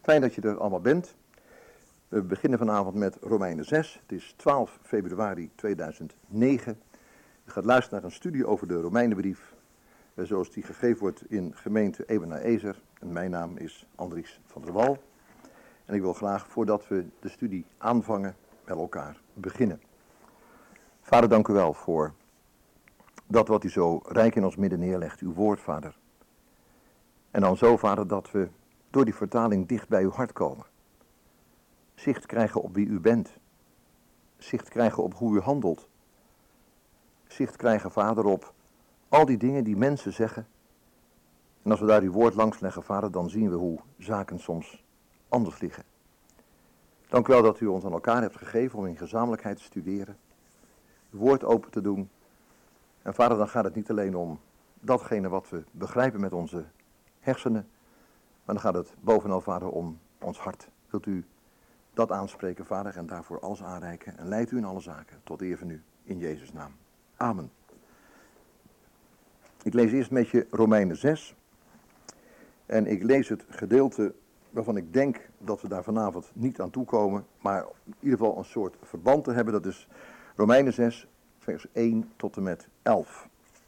Fijn dat je er allemaal bent. We beginnen vanavond met Romeinen 6. Het is 12 februari 2009. Je gaat luisteren naar een studie over de Romeinenbrief, zoals die gegeven wordt in gemeente Ebenezer. En mijn naam is Andries van der Wal. En ik wil graag, voordat we de studie aanvangen, met elkaar beginnen. Vader, dank u wel voor dat wat u zo rijk in ons midden neerlegt, uw woord, Vader. En dan zo, Vader, dat we door die vertaling dicht bij uw hart komen. Zicht krijgen op wie u bent. Zicht krijgen op hoe u handelt. Zicht krijgen, Vader, op al die dingen die mensen zeggen. En als we daar uw woord langs leggen, Vader, dan zien we hoe zaken soms anders liggen. Dank u wel dat u ons aan elkaar hebt gegeven om in gezamenlijkheid te studeren. Uw woord open te doen. En Vader, dan gaat het niet alleen om datgene wat we begrijpen met onze hersenen. Maar dan gaat het bovenal, Vader, om ons hart. Wilt u dat aanspreken, Vader, en daarvoor alles aanreiken. En leidt u in alle zaken tot eer van u, in Jezus' naam. Amen. Ik lees eerst met je Romeinen 6. En ik lees het gedeelte waarvan ik denk dat we daar vanavond niet aan toekomen. Maar in ieder geval een soort verband te hebben. Dat is Romeinen 6, vers 1 tot en met 11.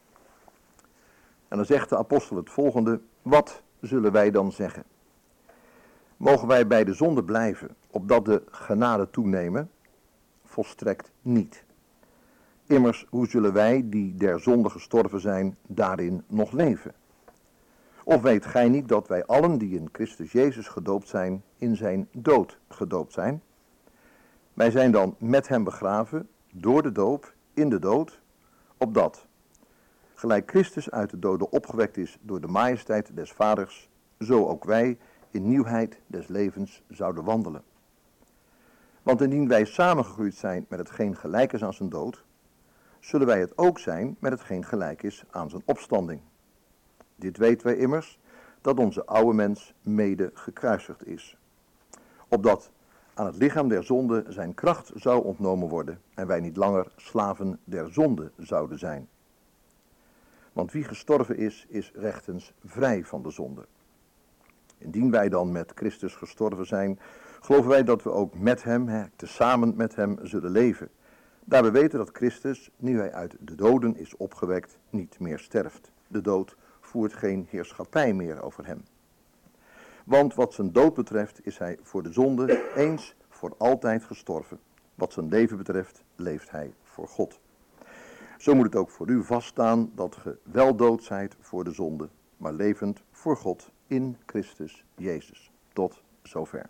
En dan zegt de apostel het volgende. Wat zullen wij dan zeggen? Mogen wij bij de zonde blijven, opdat de genade toenemen? Volstrekt niet. Immers, hoe zullen wij, die der zonde gestorven zijn, daarin nog leven? Of weet gij niet dat wij allen die in Christus Jezus gedoopt zijn, in zijn dood gedoopt zijn? Wij zijn dan met hem begraven, door de doop, in de dood, opdat, gelijk Christus uit de doden opgewekt is door de majesteit des Vaders, zo ook wij in nieuwheid des levens zouden wandelen. Want indien wij samengegroeid zijn met hetgeen gelijk is aan zijn dood, zullen wij het ook zijn met hetgeen gelijk is aan zijn opstanding. Dit weten wij immers, dat onze oude mens mede gekruisigd is. Opdat aan het lichaam der zonde zijn kracht zou ontnomen worden en wij niet langer slaven der zonde zouden zijn. Want wie gestorven is, is rechtens vrij van de zonde. Indien wij dan met Christus gestorven zijn, geloven wij dat we ook met hem, tezamen met hem, zullen leven. Daar we weten dat Christus, nu hij uit de doden is opgewekt, niet meer sterft. De dood voert geen heerschappij meer over hem. Want wat zijn dood betreft is hij voor de zonde eens voor altijd gestorven. Wat zijn leven betreft leeft hij voor God. Zo moet het ook voor u vaststaan dat ge wel dood zijt voor de zonde, maar levend voor God in Christus Jezus. Tot zover.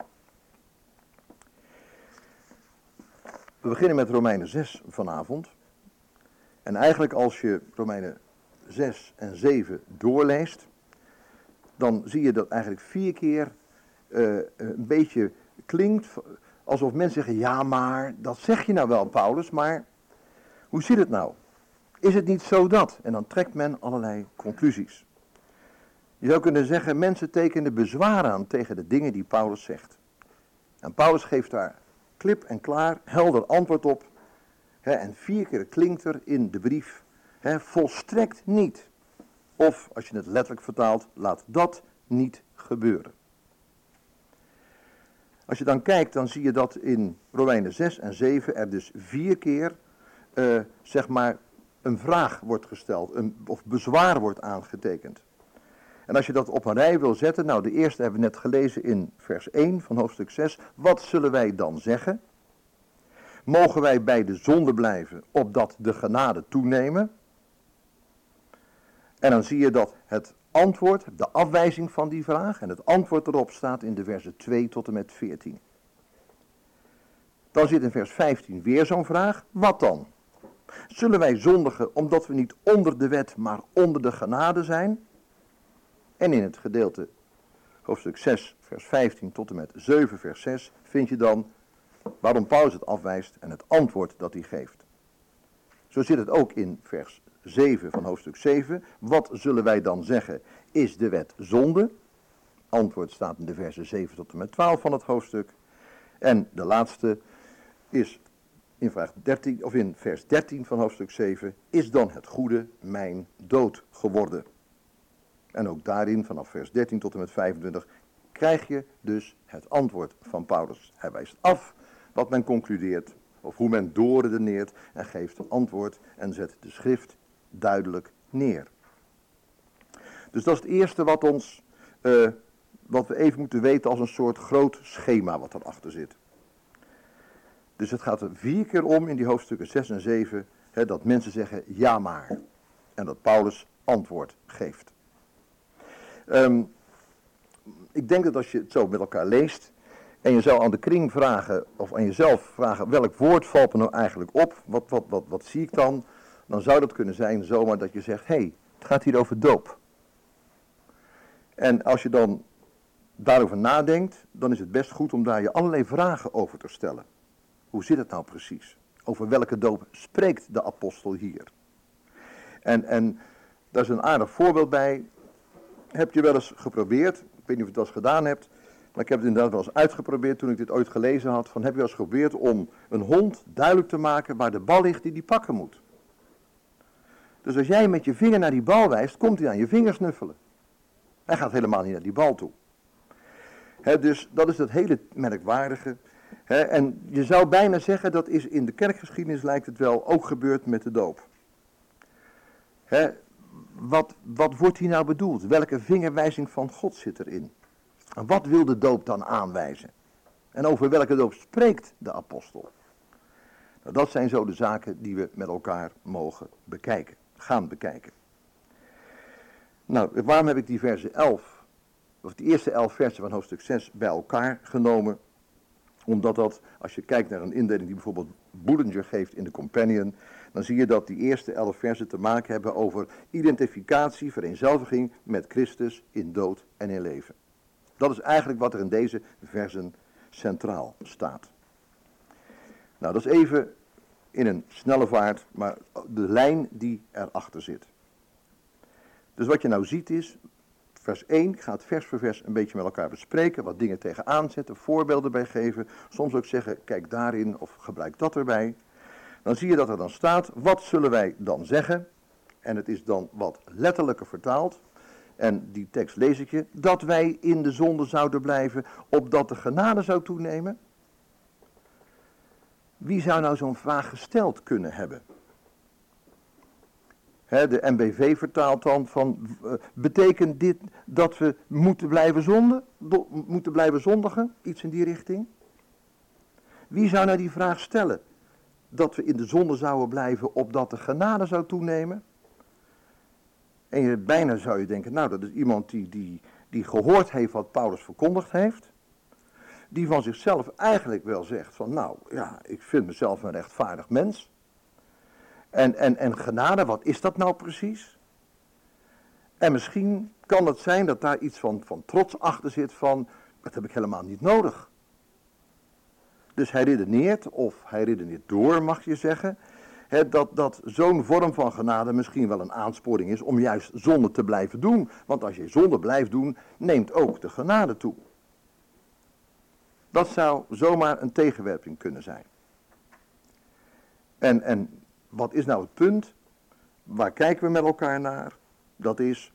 We beginnen met Romeinen 6 vanavond. En eigenlijk als je Romeinen 6 en 7 doorleest, dan zie je dat eigenlijk 4 keer een beetje klinkt alsof mensen zeggen, ja maar, dat zeg je nou wel Paulus, maar hoe zit het nou? Is het niet zo dat? En dan trekt men allerlei conclusies. Je zou kunnen zeggen, mensen tekenen bezwaar aan tegen de dingen die Paulus zegt. En Paulus geeft daar klip en klaar, helder antwoord op. En 4 keer klinkt er in de brief, volstrekt niet. Of, als je het letterlijk vertaalt, laat dat niet gebeuren. Als je dan kijkt, dan zie je dat in Romeinen 6 en 7 er dus 4 keer, zeg maar, een vraag wordt gesteld, of bezwaar wordt aangetekend. En als je dat op een rij wil zetten, nou de eerste hebben we net gelezen in vers 1 van hoofdstuk 6. Wat zullen wij dan zeggen? Mogen wij bij de zonde blijven, opdat de genade toenemen? En dan zie je dat het antwoord, de afwijzing van die vraag, en het antwoord erop staat in de versen 2 tot en met 14. Dan zit in vers 15 weer zo'n vraag. Wat dan? Zullen wij zondigen omdat we niet onder de wet, maar onder de genade zijn? En in het gedeelte hoofdstuk 6, vers 15 tot en met 7, vers 6, vind je dan waarom Paulus het afwijst en het antwoord dat hij geeft. Zo zit het ook in vers 7 van hoofdstuk 7. Wat zullen wij dan zeggen? Is de wet zonde? Antwoord staat in de versen 7 tot en met 12 van het hoofdstuk. En de laatste is in vers 13 van hoofdstuk 7. Is dan het goede mijn dood geworden? En ook daarin, vanaf vers 13 tot en met 25, krijg je dus het antwoord van Paulus. Hij wijst af wat men concludeert, of hoe men doorredeneert, en geeft een antwoord en zet de schrift duidelijk neer. Dus dat is het eerste wat we even moeten weten als een soort groot schema wat erachter zit. Dus het gaat er 4 keer om in die hoofdstukken 6 en 7, dat mensen zeggen ja maar. En dat Paulus antwoord geeft. Ik denk dat als je het zo met elkaar leest en je zou aan de kring vragen, of aan jezelf vragen, welk woord valt me nou eigenlijk op? Wat zie ik dan? Dan zou dat kunnen zijn zomaar dat je zegt, hé, het gaat hier over doop. En als je dan daarover nadenkt, dan is het best goed om daar je allerlei vragen over te stellen. Hoe zit het nou precies? Over welke doop spreekt de apostel hier? En daar is een aardig voorbeeld bij. Heb je wel eens geprobeerd, ik weet niet of je het wel eens gedaan hebt, maar ik heb het inderdaad wel eens uitgeprobeerd toen ik dit ooit gelezen had, heb je wel eens geprobeerd om een hond duidelijk te maken waar de bal ligt die pakken moet. Dus als jij met je vinger naar die bal wijst, komt hij aan je vinger snuffelen. Hij gaat helemaal niet naar die bal toe. Dus dat is het hele merkwaardige. En je zou bijna zeggen, dat is in de kerkgeschiedenis lijkt het wel ook gebeurd met de doop. Wat wordt hier nou bedoeld? Welke vingerwijzing van God zit erin? En wat wil de doop dan aanwijzen? En over welke doop spreekt de apostel? Nou, dat zijn zo de zaken die we met elkaar mogen bekijken, gaan bekijken. Nou, waarom heb ik die verse 11, of die eerste 11 versen van hoofdstuk 6 bij elkaar genomen? Omdat dat, als je kijkt naar een indeling die bijvoorbeeld Bullinger geeft in de Companion, dan zie je dat die eerste 11 versen te maken hebben over identificatie, vereenzelviging met Christus in dood en in leven. Dat is eigenlijk wat er in deze versen centraal staat. Nou, dat is even in een snelle vaart, maar de lijn die erachter zit. Dus wat je nou ziet is, vers 1, ik ga het vers voor vers een beetje met elkaar bespreken, wat dingen tegenaan zetten, voorbeelden bij geven, soms ook zeggen, kijk daarin of gebruik dat erbij. Dan zie je dat er dan staat, wat zullen wij dan zeggen? En het is dan wat letterlijker vertaald. En die tekst lees ik je, dat wij in de zonde zouden blijven, opdat de genade zou toenemen. Wie zou nou zo'n vraag gesteld kunnen hebben? De NBV vertaalt dan van, betekent dit dat we moeten blijven zondigen? Iets in die richting. Wie zou nou die vraag stellen? Dat we in de zonde zouden blijven, opdat de genade zou toenemen? En bijna zou je denken, nou dat is iemand die gehoord heeft wat Paulus verkondigd heeft. Die van zichzelf eigenlijk wel zegt van, nou ja, ik vind mezelf een rechtvaardig mens. En genade, wat is dat nou precies? En misschien kan het zijn dat daar iets van trots achter zit van, dat heb ik helemaal niet nodig. Dus hij redeneert door, mag je zeggen, dat zo'n vorm van genade misschien wel een aansporing is om juist zonde te blijven doen. Want als je zonde blijft doen, neemt ook de genade toe. Dat zou zomaar een tegenwerping kunnen zijn. En wat is nou het punt? Waar kijken we met elkaar naar? Dat is,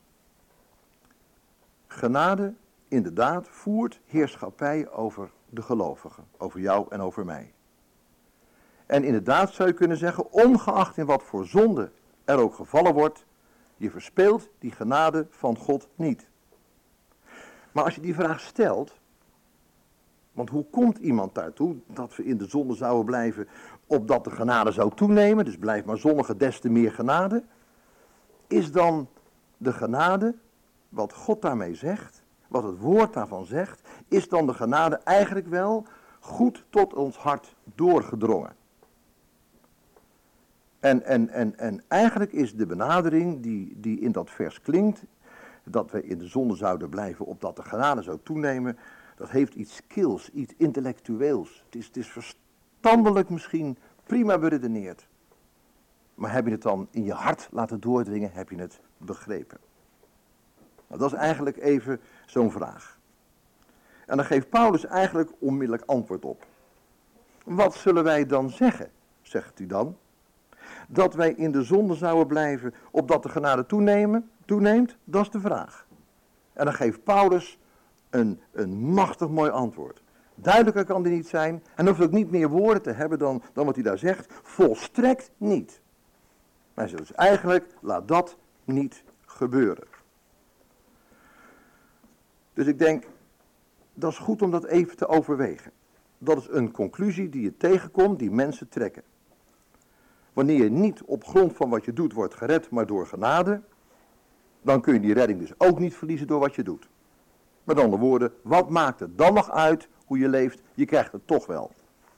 genade inderdaad voert heerschappij over de gelovigen, over jou en over mij. En inderdaad zou je kunnen zeggen, ongeacht in wat voor zonde er ook gevallen wordt, je verspeelt die genade van God niet. Maar als je die vraag stelt, want hoe komt iemand daartoe dat we in de zonde zouden blijven, opdat de genade zou toenemen, dus blijf maar zondigen des te meer genade, is dan de genade, wat God daarmee zegt, wat het woord daarvan zegt, is dan de genade eigenlijk wel goed tot ons hart doorgedrongen. En eigenlijk is de benadering die in dat vers klinkt, dat we in de zonde zouden blijven opdat de genade zou toenemen, dat heeft iets skills, iets intellectueels. Het is verstandelijk misschien prima beredeneerd. Maar heb je het dan in je hart laten doordringen, heb je het begrepen? Nou, dat is eigenlijk even zo'n vraag. En dan geeft Paulus eigenlijk onmiddellijk antwoord op. Wat zullen wij dan zeggen, zegt hij dan? Dat wij in de zonde zouden blijven, opdat de genade toeneemt, dat is de vraag. En dan geeft Paulus een machtig mooi antwoord. Duidelijker kan die niet zijn. En hoeft ook niet meer woorden te hebben dan wat hij daar zegt. Volstrekt niet. Hij zegt dus eigenlijk, laat dat niet gebeuren. Dus ik denk, dat is goed om dat even te overwegen. Dat is een conclusie die je tegenkomt, die mensen trekken. Wanneer je niet op grond van wat je doet wordt gered, maar door genade, dan kun je die redding dus ook niet verliezen door wat je doet. Met andere woorden, wat maakt het dan nog uit hoe je leeft? Je krijgt het toch wel.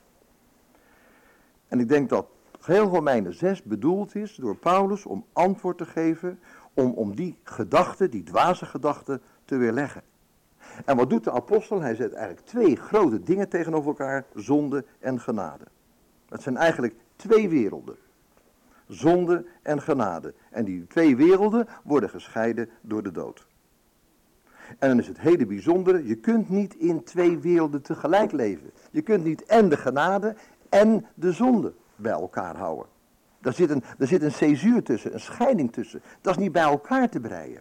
En ik denk dat heel Romeinen 6 bedoeld is door Paulus om antwoord te geven, om die gedachte, die dwaze gedachte, te weerleggen. En wat doet de apostel? Hij zet eigenlijk twee grote dingen tegenover elkaar, zonde en genade. Dat zijn eigenlijk twee werelden. Zonde en genade. En die twee werelden worden gescheiden door de dood. En dan is het hele bijzondere, je kunt niet in twee werelden tegelijk leven. Je kunt niet en de genade en de zonde bij elkaar houden. Daar zit een césuur tussen, een scheiding tussen. Dat is niet bij elkaar te breien.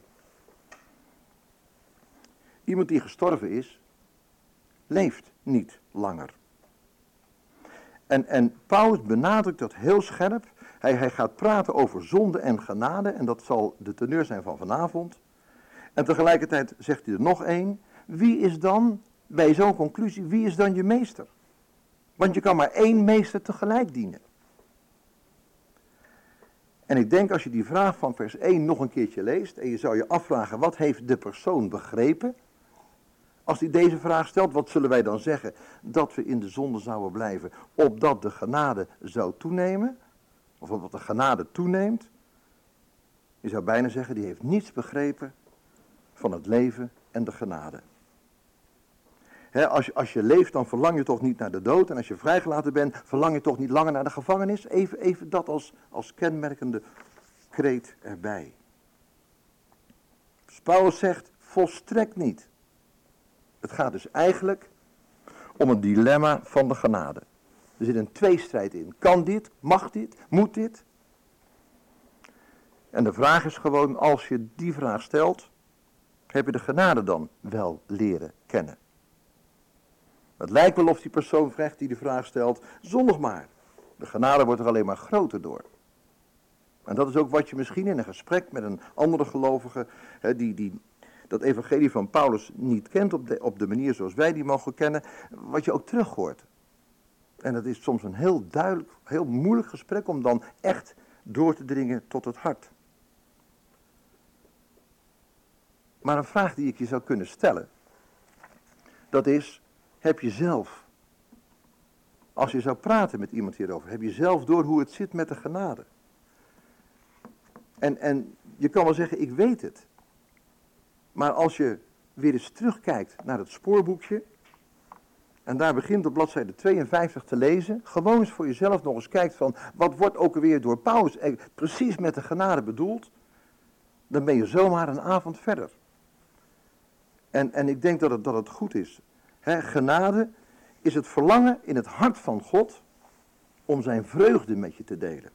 Iemand die gestorven is, leeft niet langer. En Paulus benadrukt dat heel scherp. Hij gaat praten over zonde en genade en dat zal de teneur zijn van vanavond. En tegelijkertijd zegt hij er nog één. Wie is dan, bij zo'n conclusie, wie is dan je meester? Want je kan maar één meester tegelijk dienen. En ik denk als je die vraag van vers 1 nog een keertje leest en je zou je afvragen, wat heeft de persoon begrepen? Als hij deze vraag stelt, wat zullen wij dan zeggen? Dat we in de zonde zouden blijven, opdat de genade zou toenemen? Of opdat de genade toeneemt? Je zou bijna zeggen, die heeft niets begrepen van het leven en de genade. Als je leeft, dan verlang je toch niet naar de dood. En als je vrijgelaten bent, verlang je toch niet langer naar de gevangenis. Even dat als kenmerkende kreet erbij. Dus Paulus zegt, volstrekt niet. Het gaat dus eigenlijk om een dilemma van de genade. Er zit een tweestrijd in. Kan dit? Mag dit? Moet dit? En de vraag is gewoon, als je die vraag stelt, heb je de genade dan wel leren kennen? Het lijkt wel of die persoon vraagt die de vraag stelt, zondig maar. De genade wordt er alleen maar groter door. En dat is ook wat je misschien in een gesprek met een andere gelovige, die dat evangelie van Paulus niet kent op de manier zoals wij die mogen kennen, wat je ook terug hoort. En dat is soms een heel duidelijk, heel moeilijk gesprek om dan echt door te dringen tot het hart. Maar een vraag die ik je zou kunnen stellen, dat is, heb je zelf, als je zou praten met iemand hierover, heb je zelf door hoe het zit met de genade? En je kan wel zeggen, ik weet het. Maar als je weer eens terugkijkt naar het spoorboekje, en daar begint op bladzijde 52 te lezen, gewoon eens voor jezelf nog eens kijkt van, wat wordt ook alweer door Paulus precies met de genade bedoeld, dan ben je zomaar een avond verder. En ik denk dat het goed is. Genade is het verlangen in het hart van God om zijn vreugde met je te delen.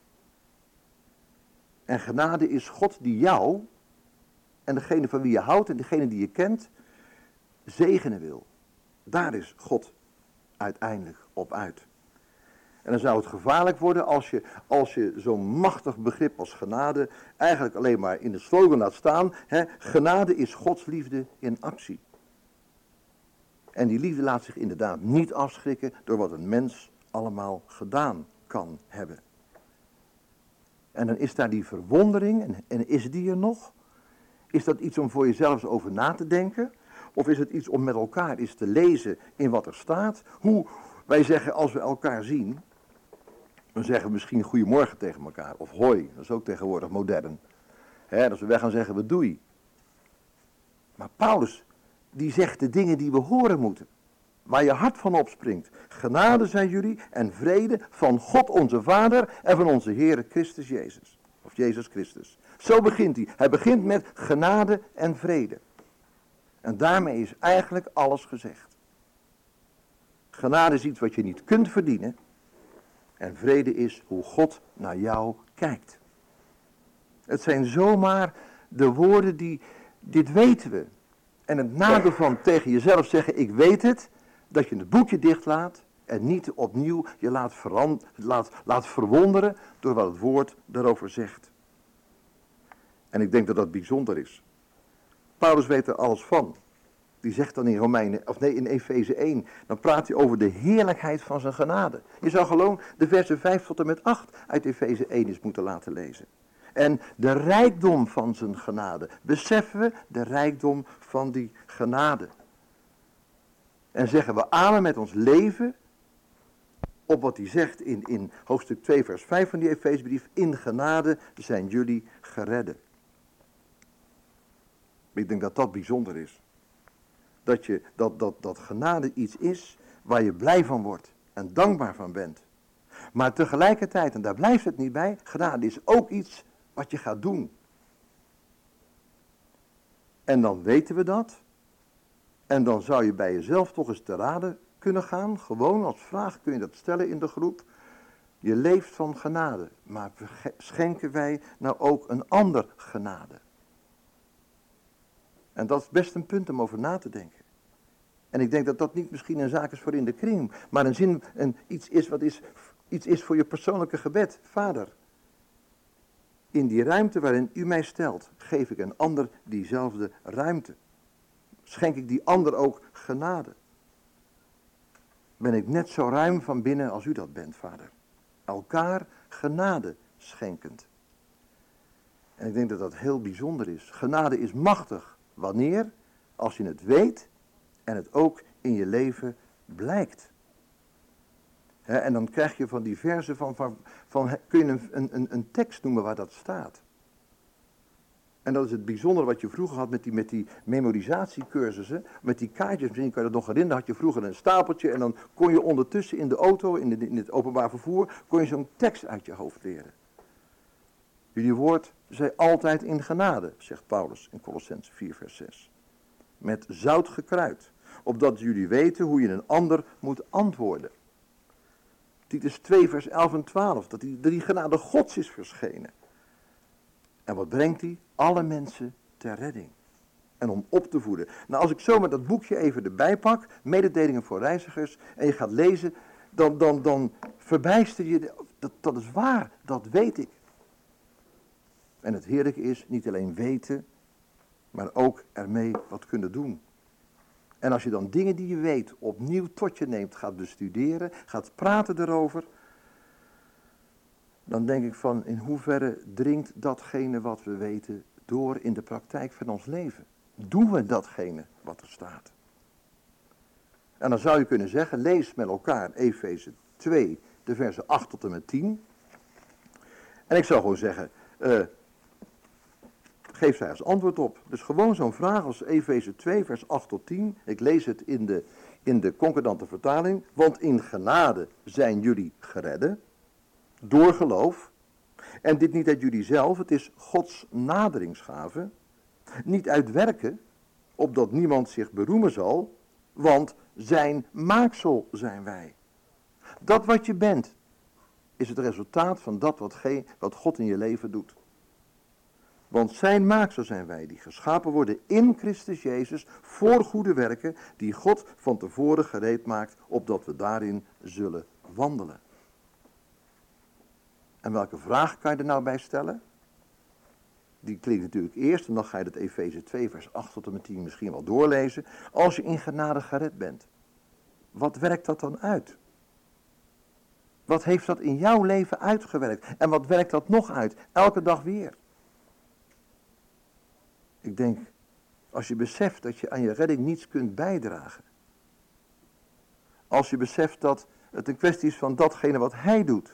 En genade is God die jou en degene van wie je houdt en degene die je kent zegenen wil. Daar is God uiteindelijk op uit. En dan zou het gevaarlijk worden als je zo'n machtig begrip als genade eigenlijk alleen maar in de slogan laat staan. Genade is Gods liefde in actie. En die liefde laat zich inderdaad niet afschrikken door wat een mens allemaal gedaan kan hebben. En dan is daar die verwondering, en is die er nog? Is dat iets om voor jezelf over na te denken? Of is het iets om met elkaar eens te lezen in wat er staat? Hoe wij zeggen als we elkaar zien, dan zeggen we misschien goedemorgen tegen elkaar. Of hoi, dat is ook tegenwoordig modern. Als we weg gaan zeggen we doei. Maar Paulus, die zegt de dingen die we horen moeten. Waar je hart van opspringt. Genade zijn jullie en vrede van God onze Vader en van onze Heere Christus Jezus. Of Jezus Christus. Zo begint hij. Hij begint met genade en vrede. En daarmee is eigenlijk alles gezegd. Genade is iets wat je niet kunt verdienen. En vrede is hoe God naar jou kijkt. Het zijn zomaar de woorden die, dit weten we. En het nadeel van tegen jezelf zeggen, ik weet het, dat je het boekje dichtlaat en niet opnieuw je laat verwonderen door wat het woord daarover zegt. En ik denk dat dat bijzonder is. Paulus weet er alles van. Die zegt dan in Efeze 1, dan praat hij over de heerlijkheid van zijn genade. Je zou gewoon de versen 5 tot en met 8 uit Efeze 1 eens moeten laten lezen. En de rijkdom van zijn genade. Beseffen we de rijkdom van die genade. En zeggen we amen met ons leven op wat hij zegt in hoofdstuk 2 vers 5 van die Efezebrief. In genade zijn jullie geredden. Ik denk dat dat bijzonder is. Dat genade iets is waar je blij van wordt en dankbaar van bent. Maar tegelijkertijd, en daar blijft het niet bij, genade is ook iets wat je gaat doen. En dan weten we dat. En dan zou je bij jezelf toch eens te raden kunnen gaan. Gewoon als vraag kun je dat stellen in de groep. Je leeft van genade, maar schenken wij nou ook een ander genade? En dat is best een punt om over na te denken. En ik denk dat dat niet misschien een zaak is voor in de kring, maar iets is voor je persoonlijke gebed. Vader, in die ruimte waarin u mij stelt, geef ik een ander diezelfde ruimte. Schenk ik die ander ook genade. Ben ik net zo ruim van binnen als u dat bent, Vader. Elkaar genade schenkend. En ik denk dat dat heel bijzonder is. Genade is machtig. Wanneer? Als je het weet en het ook in je leven blijkt. En dan krijg je van die verzen kun je een tekst noemen waar dat staat. En dat is het bijzondere wat je vroeger had met die memorisatiecursussen, met die kaartjes. Misschien kan je dat nog herinneren, had je vroeger een stapeltje en dan kon je ondertussen in de auto, in het openbaar vervoer, kon je zo'n tekst uit je hoofd leren. Jullie woord zij altijd in genade, zegt Paulus in Kolossenzen 4 vers 6. Met zout gekruid, opdat jullie weten hoe je een ander moet antwoorden. Titus 2 vers 11 en 12, dat die genade Gods is verschenen. En wat brengt hij? Alle mensen ter redding. En om op te voeden. Nou, als ik zomaar dat boekje even erbij pak, mededelingen voor reizigers, en je gaat lezen, dan verbijster je, dat is waar, dat weet ik. En het heerlijke is, niet alleen weten, maar ook ermee wat kunnen doen. En als je dan dingen die je weet opnieuw tot je neemt, gaat bestuderen, gaat praten erover, dan denk ik van in hoeverre dringt datgene wat we weten door in de praktijk van ons leven. Doen we datgene wat er staat? En dan zou je kunnen zeggen, lees met elkaar Efeze 2, de versen 8 tot en met 10. En ik zou gewoon zeggen, geef daar eens antwoord op. Dus gewoon zo'n vraag als Efeze 2, vers 8 tot 10. Ik lees het in de concordante vertaling. Want in genade zijn jullie geredden, door geloof. En dit niet uit jullie zelf, het is Gods naderingsgave. Niet uit werken, opdat niemand zich beroemen zal, want zijn maaksel zijn wij. Dat wat je bent, is het resultaat van dat wat God in je leven doet. Want zijn maaksel zijn wij, die geschapen worden in Christus Jezus voor goede werken, die God van tevoren gereed maakt, opdat we daarin zullen wandelen. En welke vraag kan je er nou bij stellen? Die klinkt natuurlijk eerst, en dan ga je het Efeze 2 vers 8 tot en met 10 misschien wel doorlezen. Als je in genade gered bent, wat werkt dat dan uit? Wat heeft dat in jouw leven uitgewerkt? En wat werkt dat nog uit? Elke dag weer. Ik denk, als je beseft dat je aan je redding niets kunt bijdragen. Als je beseft dat het een kwestie is van datgene wat hij doet.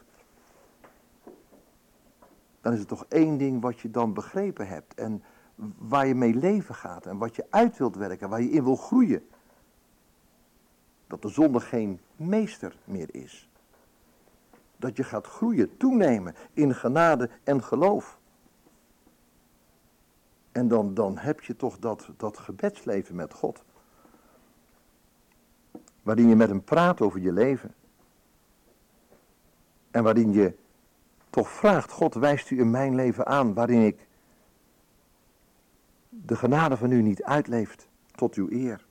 Dan is het toch één ding wat je dan begrepen hebt. En waar je mee leven gaat. En wat je uit wilt werken. Waar je in wil groeien. Dat de zonde geen meester meer is. Dat je gaat groeien, toenemen in genade en geloof. En dan heb je toch dat gebedsleven met God. Waarin je met hem praat over je leven. En waarin je toch vraagt, God, wijst u in mijn leven aan waarin ik de genade van u niet uitleeft. tot uw eer.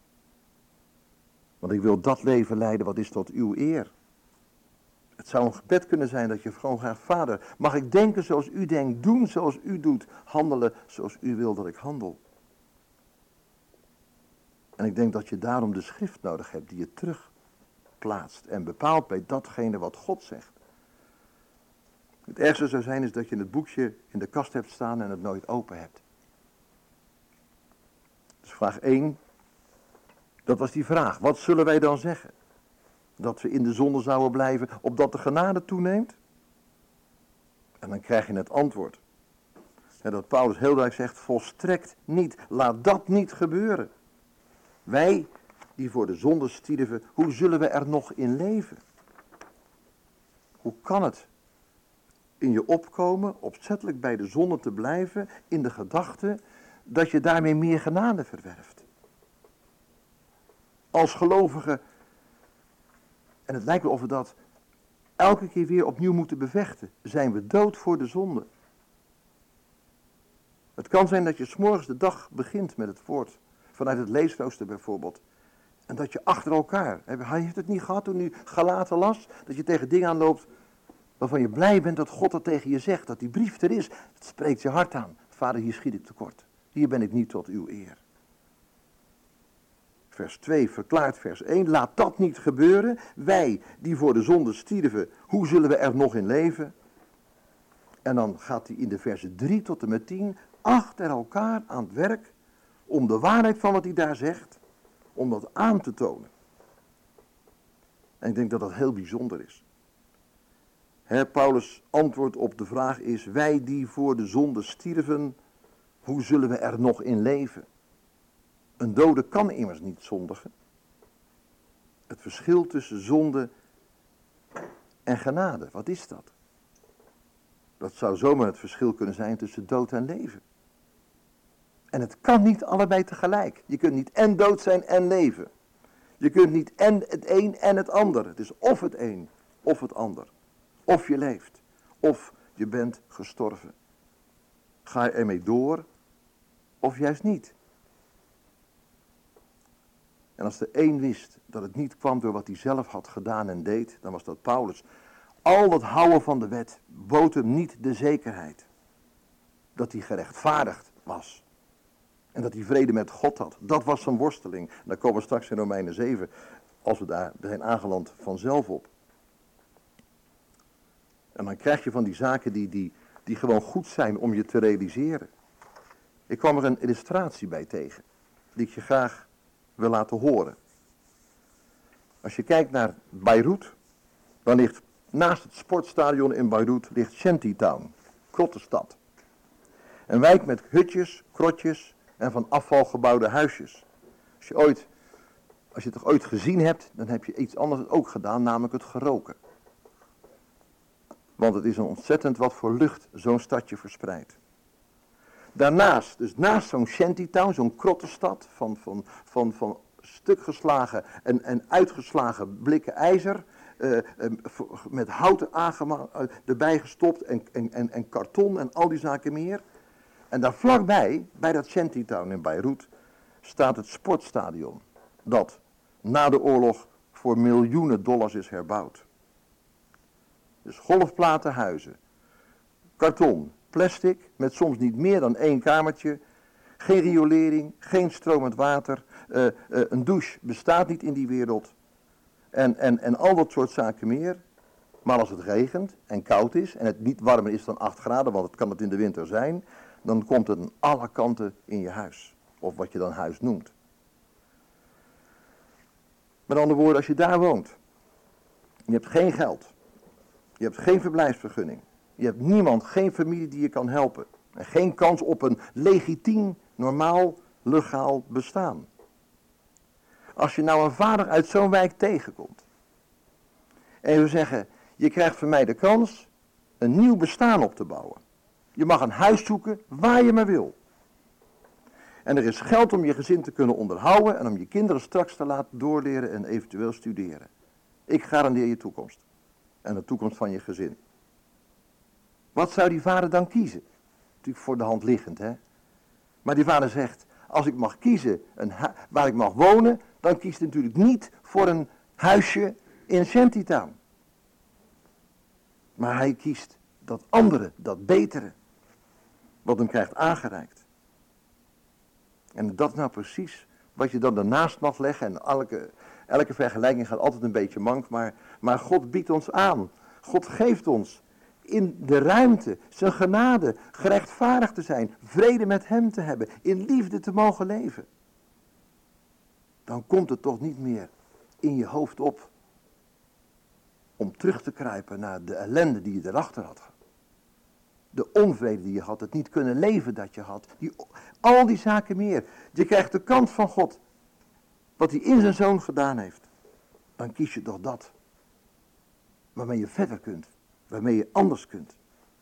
Want ik wil dat leven leiden wat is tot uw eer. Het zou een gebed kunnen zijn dat je gewoon graag, Vader, mag ik denken zoals u denkt, doen zoals u doet, handelen zoals u wil dat ik handel. En ik denk dat je daarom de schrift nodig hebt die je terugplaatst en bepaalt bij datgene wat God zegt. Het ergste zou zijn is dat je het boekje in de kast hebt staan en het nooit open hebt. Dus vraag 1, dat was die vraag. Wat zullen wij dan zeggen? Dat we in de zonde zouden blijven, opdat de genade toeneemt? En dan krijg je het antwoord. En dat Paulus heel duidelijk zegt, volstrekt niet. Laat dat niet gebeuren. Wij die voor de zonde stierven, hoe zullen we er nog in leven? Hoe kan het in je opkomen, opzettelijk bij de zonde te blijven, in de gedachte dat je daarmee meer genade verwerft? Als gelovigen, en het lijkt wel of we dat elke keer weer opnieuw moeten bevechten, zijn we dood voor de zonde. Het kan zijn dat je 's morgens de dag begint met het woord, vanuit het leesrooster bijvoorbeeld. En dat je achter elkaar, hij heeft het niet gehad toen u Galaten las, dat je tegen dingen aanloopt waarvan je blij bent dat God dat tegen je zegt, dat die brief er is. Het spreekt je hart aan. Vader, hier schiet ik tekort. Hier ben ik niet tot uw eer. Vers 2 verklaart vers 1, laat dat niet gebeuren. Wij die voor de zonde stierven, hoe zullen we er nog in leven? En dan gaat hij in de versen 3 tot en met 10 achter elkaar aan het werk om de waarheid van wat hij daar zegt, om dat aan te tonen. En ik denk dat dat heel bijzonder is. Paulus' antwoord op de vraag is, wij die voor de zonde stierven, hoe zullen we er nog in leven? Een dode kan immers niet zondigen. Het verschil tussen zonde en genade, wat is dat? Dat zou zomaar het verschil kunnen zijn tussen dood en leven. En het kan niet allebei tegelijk. Je kunt niet en dood zijn en leven. Je kunt niet en het een en het ander. Het is of het een of het ander. Of je leeft, of je bent gestorven. Ga je ermee door, of juist niet? En als de een wist dat het niet kwam door wat hij zelf had gedaan en deed, dan was dat Paulus. Al dat houden van de wet bood hem niet de zekerheid dat hij gerechtvaardigd was. En dat hij vrede met God had. Dat was zijn worsteling. En daar komen we straks in Romeinen 7, als we daar zijn aangeland, vanzelf op. En dan krijg je van die zaken die gewoon goed zijn om je te realiseren. Ik kwam er een illustratie bij tegen, die ik je graag wil laten horen. Als je kijkt naar Beirut, dan ligt naast het sportstadion in Beirut ligt Shantytown, krottenstad. Een wijk met hutjes, krotjes en van afval gebouwde huisjes. Als je het toch ooit gezien hebt, dan heb je iets anders ook gedaan, namelijk het geroken. Want het is een ontzettend wat voor lucht zo'n stadje verspreidt. Daarnaast, dus naast zo'n shantytown, zo'n krottenstad van stukgeslagen en uitgeslagen blikken ijzer, met houten erbij gestopt en karton en al die zaken meer. En daar vlakbij, bij dat shantytown in Beirut, staat het sportstadion. Dat na de oorlog voor miljoenen dollars is herbouwd. Dus golfplatenhuizen, karton, plastic, met soms niet meer dan 1 kamertje, geen riolering, geen stromend water, een douche bestaat niet in die wereld en al dat soort zaken meer. Maar als het regent en koud is en het niet warmer is dan 8 graden, want het kan het in de winter zijn, dan komt het aan alle kanten in je huis, of wat je dan huis noemt. Met andere woorden, als je daar woont, je hebt geen geld, je hebt geen verblijfsvergunning, je hebt niemand, geen familie die je kan helpen en geen kans op een legitiem, normaal, legaal bestaan. Als je nou een vader uit zo'n wijk tegenkomt en je zou zeggen, je krijgt van mij de kans een nieuw bestaan op te bouwen. Je mag een huis zoeken waar je maar wil. En er is geld om je gezin te kunnen onderhouden en om je kinderen straks te laten doorleren en eventueel studeren. Ik garandeer je toekomst. En de toekomst van je gezin. Wat zou die vader dan kiezen? Natuurlijk voor de hand liggend, hè. Maar die vader zegt, als ik mag kiezen waar ik mag wonen, dan kiest hij natuurlijk niet voor een huisje in Shantytown. Maar hij kiest dat andere, dat betere, wat hem krijgt aangereikt. En dat is nou precies wat je dan ernaast mag leggen. En elke vergelijking gaat altijd een beetje mank, maar God biedt ons aan. God geeft ons in de ruimte, zijn genade, gerechtvaardigd te zijn, vrede met hem te hebben, in liefde te mogen leven. Dan komt het toch niet meer in je hoofd op om terug te kruipen naar de ellende die je erachter had. De onvrede die je had, het niet kunnen leven dat je had, al die zaken meer. Je krijgt de kant van God, wat hij in zijn zoon gedaan heeft. Dan kies je toch dat, waarmee je verder kunt, waarmee je anders kunt.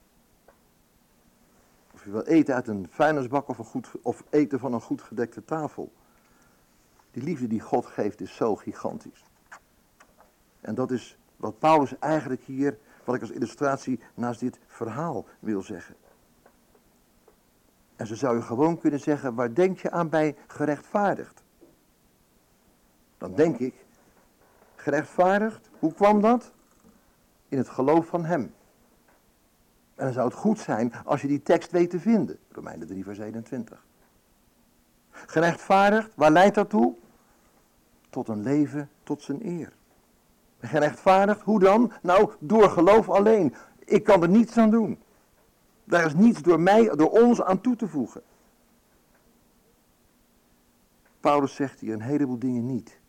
Of je wil eten uit een vuilnisbak of eten van een goed gedekte tafel. Die liefde die God geeft is zo gigantisch. En dat is wat Paulus eigenlijk hier, wat ik als illustratie naast dit verhaal wil zeggen. En zo zou je gewoon kunnen zeggen, waar denk je aan bij gerechtvaardigd? Dan denk ik, gerechtvaardigd, hoe kwam dat? In het geloof van hem. En dan zou het goed zijn als je die tekst weet te vinden. Romeinen 3 vers 21. Gerechtvaardigd, waar leidt dat toe? Tot een leven tot zijn eer. Gerechtvaardigd, hoe dan? Nou, door geloof alleen. Ik kan er niets aan doen. Daar is niets door ons aan toe te voegen. Paulus zegt hier een heleboel dingen niet.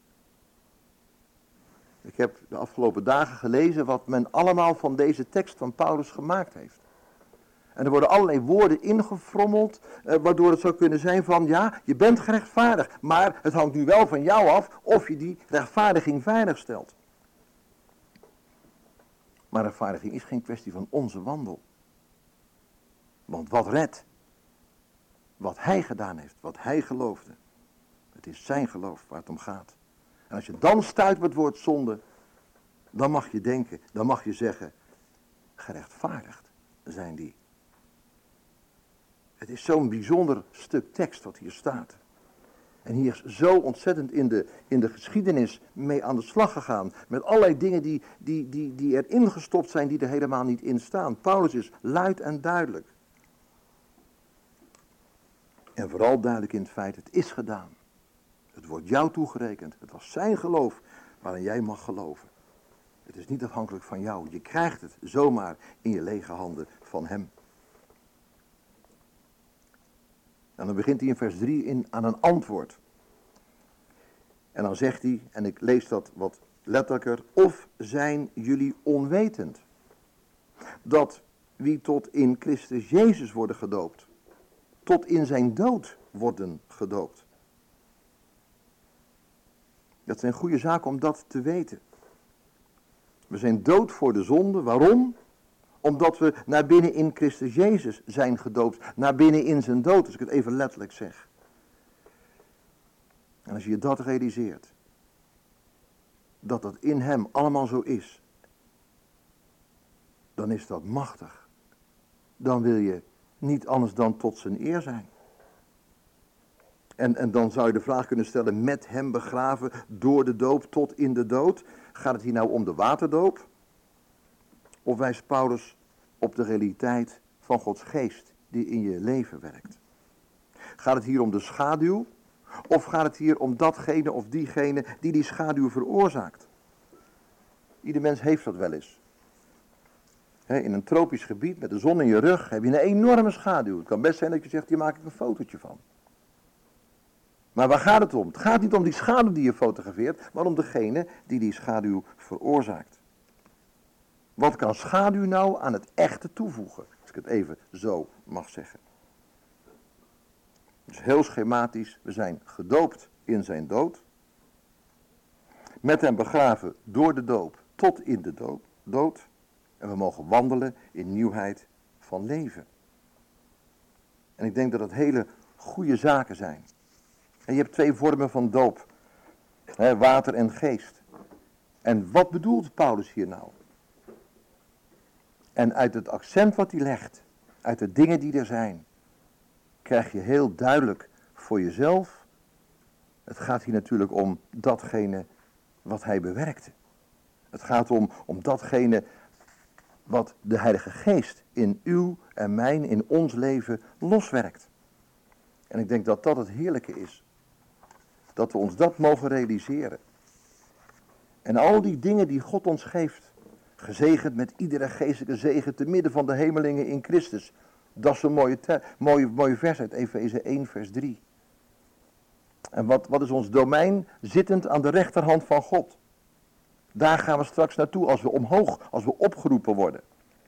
Ik heb de afgelopen dagen gelezen wat men allemaal van deze tekst van Paulus gemaakt heeft. En er worden allerlei woorden ingefrommeld, waardoor het zou kunnen zijn van, ja, je bent gerechtvaardigd, maar het hangt nu wel van jou af of je die rechtvaardiging veilig stelt. Maar rechtvaardiging is geen kwestie van onze wandel. Want wat redt? Wat hij gedaan heeft, wat hij geloofde. Het is zijn geloof waar het om gaat. En als je dan stuit op het woord zonde, dan mag je denken, dan mag je zeggen, gerechtvaardigd zijn die. Het is zo'n bijzonder stuk tekst wat hier staat. En hier is zo ontzettend in de geschiedenis mee aan de slag gegaan. Met allerlei dingen die erin gestopt zijn, die er helemaal niet in staan. Paulus is luid en duidelijk. En vooral duidelijk in het feit, het is gedaan. Het wordt jou toegerekend. Het was zijn geloof waarin jij mag geloven. Het is niet afhankelijk van jou. Je krijgt het zomaar in je lege handen van hem. En dan begint hij in vers 3 aan een antwoord. En dan zegt hij, en ik lees dat wat letterlijker, of zijn jullie onwetend dat wie tot in Christus Jezus worden gedoopt, tot in zijn dood worden gedoopt. Dat zijn goede zaken om dat te weten. We zijn dood voor de zonde. Waarom? Omdat we naar binnen in Christus Jezus zijn gedoopt. Naar binnen in zijn dood, als ik het even letterlijk zeg. En als je dat realiseert, dat dat in hem allemaal zo is, dan is dat machtig. Dan wil je niet anders dan tot zijn eer zijn. En dan zou je de vraag kunnen stellen, met hem begraven door de doop tot in de dood. Gaat het hier nou om de waterdoop? Of wijst Paulus op de realiteit van Gods geest die in je leven werkt? Gaat het hier om de schaduw? Of gaat het hier om datgene of diegene die schaduw veroorzaakt? Ieder mens heeft dat wel eens. In een tropisch gebied met de zon in je rug heb je een enorme schaduw. Het kan best zijn dat je zegt, hier maak ik een fotootje van. Maar waar gaat het om? Het gaat niet om die schaduw die je fotografeert, maar om degene die schaduw veroorzaakt. Wat kan schaduw nou aan het echte toevoegen? Als ik het even zo mag zeggen. Dus heel schematisch, we zijn gedoopt in zijn dood. Met hem begraven door de doop tot in de dood. En we mogen wandelen in nieuwheid van leven. En ik denk dat het hele goede zaken zijn. En je hebt twee vormen van doop. Water en geest. En wat bedoelt Paulus hier nou? En uit het accent wat hij legt, uit de dingen die er zijn, krijg je heel duidelijk voor jezelf. Het gaat hier natuurlijk om datgene wat hij bewerkte. Het gaat om datgene wat de Heilige Geest in uw en mijn, in ons leven loswerkt. En ik denk dat dat het heerlijke is. Dat we ons dat mogen realiseren. En al die dingen die God ons geeft, gezegend met iedere geestelijke zegen te midden van de hemelingen in Christus. Dat is een mooie vers uit Efeze 1 vers 3. En wat is ons domein? Zittend aan de rechterhand van God. Daar gaan we straks naartoe als we omhoog, als we opgeroepen worden.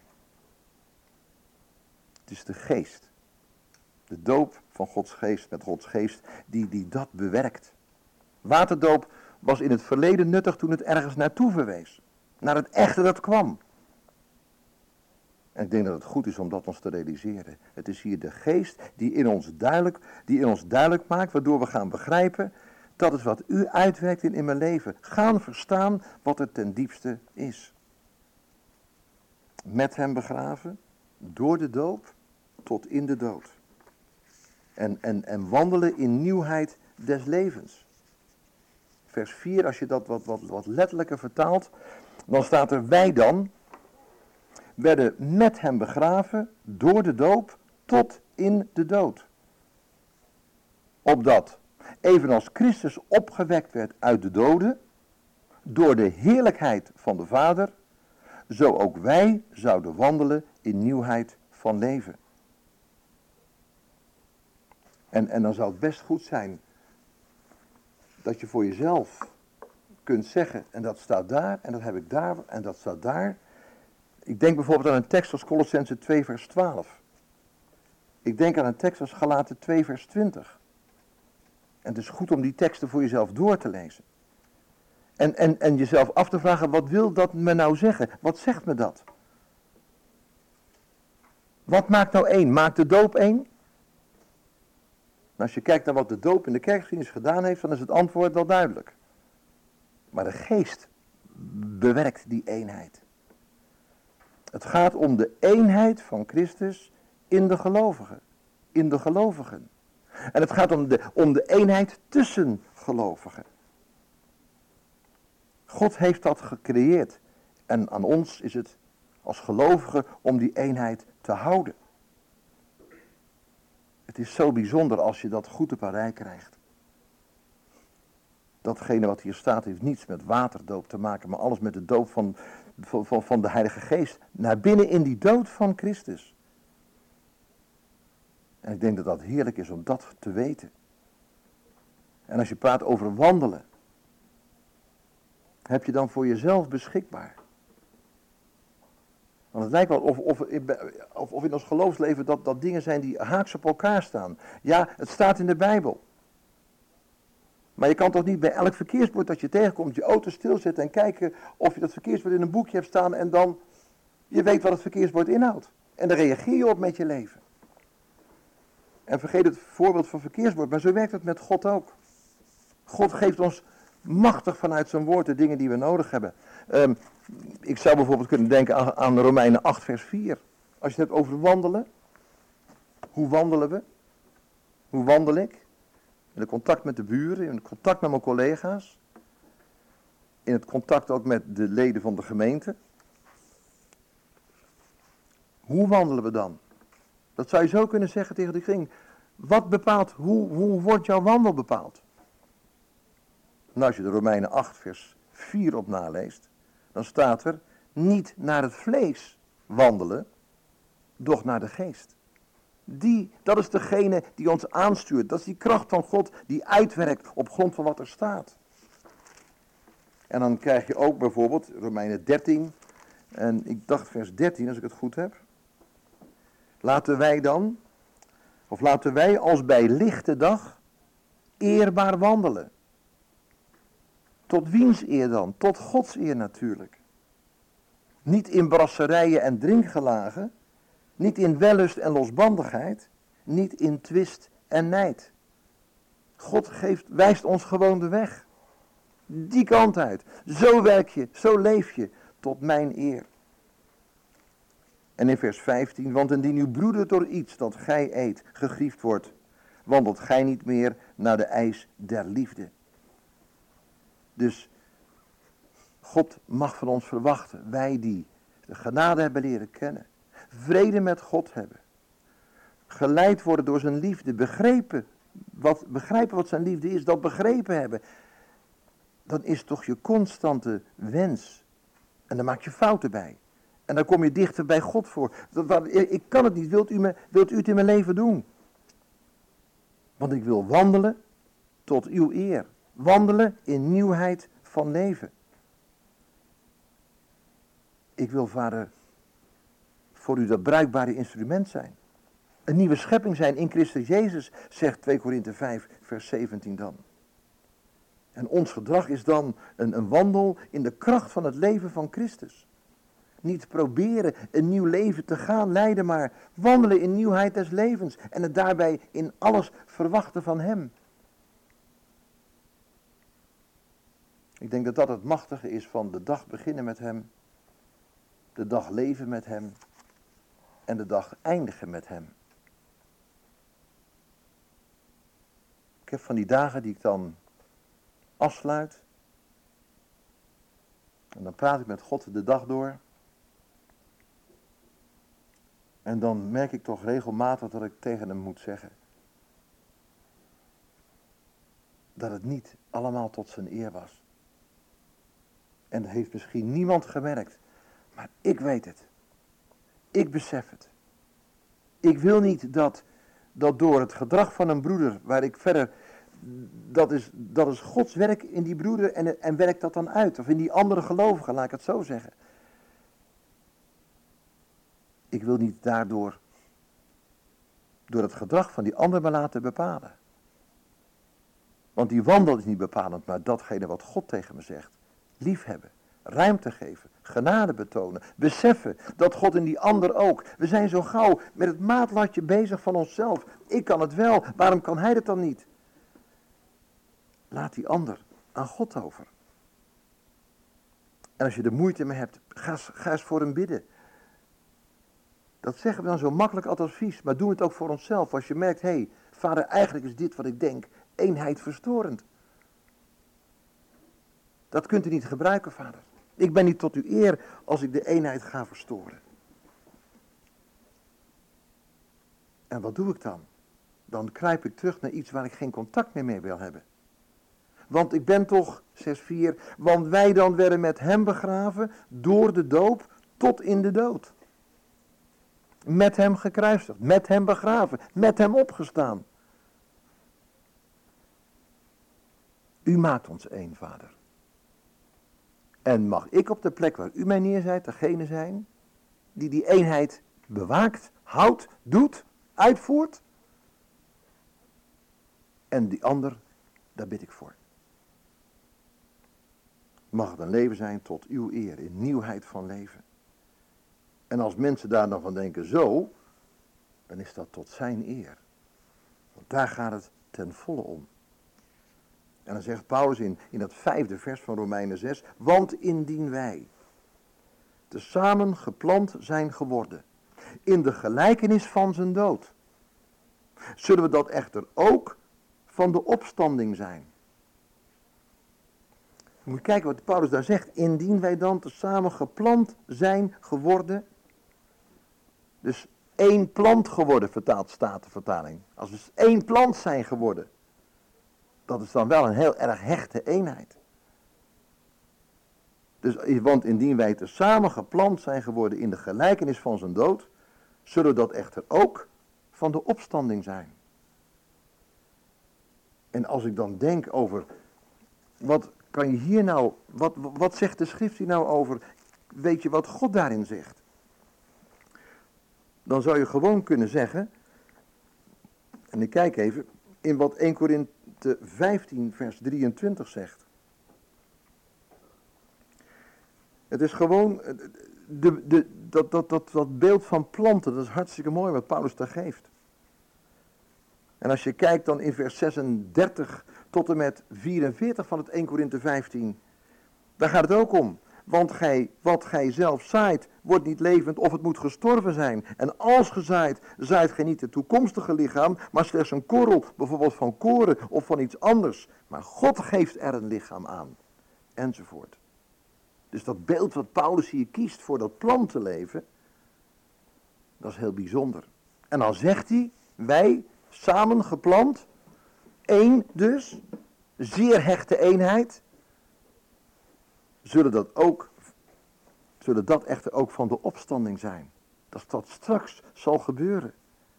Het is de geest. De doop van Gods geest met Gods geest die dat bewerkt. Waterdoop was in het verleden nuttig toen het ergens naartoe verwees. Naar het echte dat kwam. En ik denk dat het goed is om dat ons te realiseren. Het is hier de geest die in ons duidelijk maakt, waardoor we gaan begrijpen, dat is wat u uitwerkt in mijn leven. Gaan verstaan wat het ten diepste is. Met hem begraven, door de doop tot in de dood. En wandelen in nieuwheid des levens. Vers 4, als je dat wat letterlijker vertaalt, dan staat er: wij dan werden met hem begraven door de doop tot in de dood. Opdat, evenals Christus opgewekt werd uit de doden, door de heerlijkheid van de Vader, zo ook wij zouden wandelen in nieuwheid van leven. En dan zou het best goed zijn dat je voor jezelf kunt zeggen, en dat staat daar, en dat heb ik daar, en dat staat daar. Ik denk bijvoorbeeld aan een tekst als Kolossenzen 2 vers 12. Ik denk aan een tekst als Galaten 2 vers 20. En het is goed om die teksten voor jezelf door te lezen. En jezelf af te vragen, wat wil dat me nou zeggen? Wat zegt me dat? Wat maakt nou één? Maakt de doop één? En als je kijkt naar wat de doop in de kerkgeschiedenis gedaan heeft, dan is het antwoord wel duidelijk. Maar de geest bewerkt die eenheid. Het gaat om de eenheid van Christus in de gelovigen. In de gelovigen. En het gaat om de eenheid tussen gelovigen. God heeft dat gecreëerd. En aan ons is het als gelovigen om die eenheid te houden. Het is zo bijzonder als je dat goed op een rij krijgt. Datgene wat hier staat heeft niets met waterdoop te maken, maar alles met de doop van de Heilige Geest. Naar binnen in die dood van Christus. En ik denk dat dat heerlijk is om dat te weten. En als je praat over wandelen, heb je dan voor jezelf beschikbaar. Want het lijkt wel of in ons geloofsleven dat dingen zijn die haaks op elkaar staan. Ja, het staat in de Bijbel. Maar je kan toch niet bij elk verkeersbord dat je tegenkomt je auto stilzetten en kijken of je dat verkeersbord in een boekje hebt staan en dan je weet wat het verkeersbord inhoudt. En daar reageer je op met je leven. En vergeet het voorbeeld van verkeersbord, maar zo werkt het met God ook. God geeft ons machtig vanuit zijn woord de dingen die we nodig hebben. Ik zou bijvoorbeeld kunnen denken aan Romeinen 8 vers 4. Als je het hebt over wandelen. Hoe wandelen we? Hoe wandel ik? In het contact met de buren, in het contact met mijn collega's. In het contact ook met de leden van de gemeente. Hoe wandelen we dan? Dat zou je zo kunnen zeggen tegen de kring. Wat bepaalt, hoe wordt jouw wandel bepaald? Nou, als je de Romeinen 8 vers 4 op naleest, dan staat er: niet naar het vlees wandelen, doch naar de geest. Dat is degene die ons aanstuurt. Dat is die kracht van God die uitwerkt op grond van wat er staat. En dan krijg je ook bijvoorbeeld Romeinen 13. En ik dacht vers 13 als ik het goed heb. Laten wij als bij lichte dag eerbaar wandelen. Tot wiens eer dan? Tot Gods eer natuurlijk. Niet in brasserijen en drinkgelagen. Niet in wellust en losbandigheid. Niet in twist en nijd. God wijst ons gewoon de weg. Die kant uit. Zo werk je, zo leef je tot mijn eer. En in vers 15, want indien uw broeder door iets dat gij eet gegriefd wordt, wandelt gij niet meer naar de eis der liefde. Dus God mag van ons verwachten, wij die de genade hebben leren kennen, vrede met God hebben, geleid worden door zijn liefde, begrijpen wat zijn liefde is, dat begrepen hebben, dan is toch je constante wens. En dan maak je fouten bij. En dan kom je dichter bij God voor. Ik kan het niet, wilt u het in mijn leven doen? Want ik wil wandelen tot uw eer. Wandelen in nieuwheid van leven. Ik wil, Vader, voor u dat bruikbare instrument zijn. Een nieuwe schepping zijn in Christus Jezus, zegt 2 Korinthe 5, vers 17 dan. En ons gedrag is dan een wandel in de kracht van het leven van Christus. Niet proberen een nieuw leven te gaan leiden, maar wandelen in nieuwheid des levens. En het daarbij in alles verwachten van hem. Ik denk dat dat het machtige is van de dag beginnen met hem. De dag leven met hem. En de dag eindigen met hem. Ik heb van die dagen die ik dan afsluit. En dan praat ik met God de dag door. En dan merk ik toch regelmatig dat ik tegen hem moet zeggen. Dat het niet allemaal tot zijn eer was. En dat heeft misschien niemand gemerkt. Maar ik weet het. Ik besef het. Ik wil niet dat door het gedrag van een broeder, waar ik verder, dat is Gods werk in die broeder en werkt dat dan uit. Of in die andere gelovigen, laat ik het zo zeggen. Ik wil niet daardoor door het gedrag van die ander me laten bepalen. Want die wandel is niet bepalend, maar datgene wat God tegen me zegt. Liefhebben, ruimte geven, genade betonen, beseffen dat God in die ander ook. We zijn zo gauw met het maatlatje bezig van onszelf. Ik kan het wel, waarom kan hij het dan niet? Laat die ander aan God over. En als je er moeite mee hebt, ga eens voor hem bidden. Dat zeggen we dan zo makkelijk als advies, maar doen het ook voor onszelf. Als je merkt, hé, Vader, eigenlijk is dit wat ik denk, eenheid verstorend. Dat kunt u niet gebruiken, Vader. Ik ben niet tot uw eer als ik de eenheid ga verstoren. En wat doe ik dan? Dan kruip ik terug naar iets waar ik geen contact meer mee wil hebben. Want ik ben toch, 6:4, want wij dan werden met hem begraven door de doop tot in de dood. Met hem gekruisigd, met hem begraven, met hem opgestaan. U maakt ons één, Vader. En mag ik op de plek waar u mij neerzet, degene zijn die die eenheid bewaakt, houdt, doet, uitvoert? En die ander, daar bid ik voor. Mag het een leven zijn tot uw eer, in nieuwheid van leven. En als mensen daar dan van denken, zo, dan is dat tot zijn eer. Want daar gaat het ten volle om. En dan zegt Paulus in dat 5e vers van Romeinen 6, want indien wij tezamen geplant zijn geworden in de gelijkenis van zijn dood, zullen we dat echter ook van de opstanding zijn. Je moet kijken wat Paulus daar zegt. Indien wij dan tezamen geplant zijn geworden. Dus één plant geworden, vertaalt Statenvertaling. Als we één plant zijn geworden. Dat is dan wel een heel erg hechte eenheid. Dus, want indien wij tezamen geplant zijn geworden in de gelijkenis van zijn dood, zullen dat echter ook van de opstanding zijn. En als ik dan denk over, wat kan je hier nou, wat zegt de schrift hier nou over, weet je wat God daarin zegt? Dan zou je gewoon kunnen zeggen, en ik kijk even, in wat 1 Korinthe 15 vers 23 zegt. Het is gewoon, dat beeld van planten, dat is hartstikke mooi wat Paulus daar geeft. En als je kijkt dan in vers 36 tot en met 44 van het 1 Korinthe 15, daar gaat het ook om. Want wat gij zelf zaait, wordt niet levend of het moet gestorven zijn. En als ge zaait gij niet het toekomstige lichaam, maar slechts een korrel, bijvoorbeeld van koren of van iets anders. Maar God geeft er een lichaam aan. Enzovoort. Dus dat beeld wat Paulus hier kiest voor dat plantenleven, dat is heel bijzonder. En dan zegt hij, wij samen geplant, één dus, zeer hechte eenheid, zullen dat echter ook van de opstanding zijn. Dat straks zal gebeuren.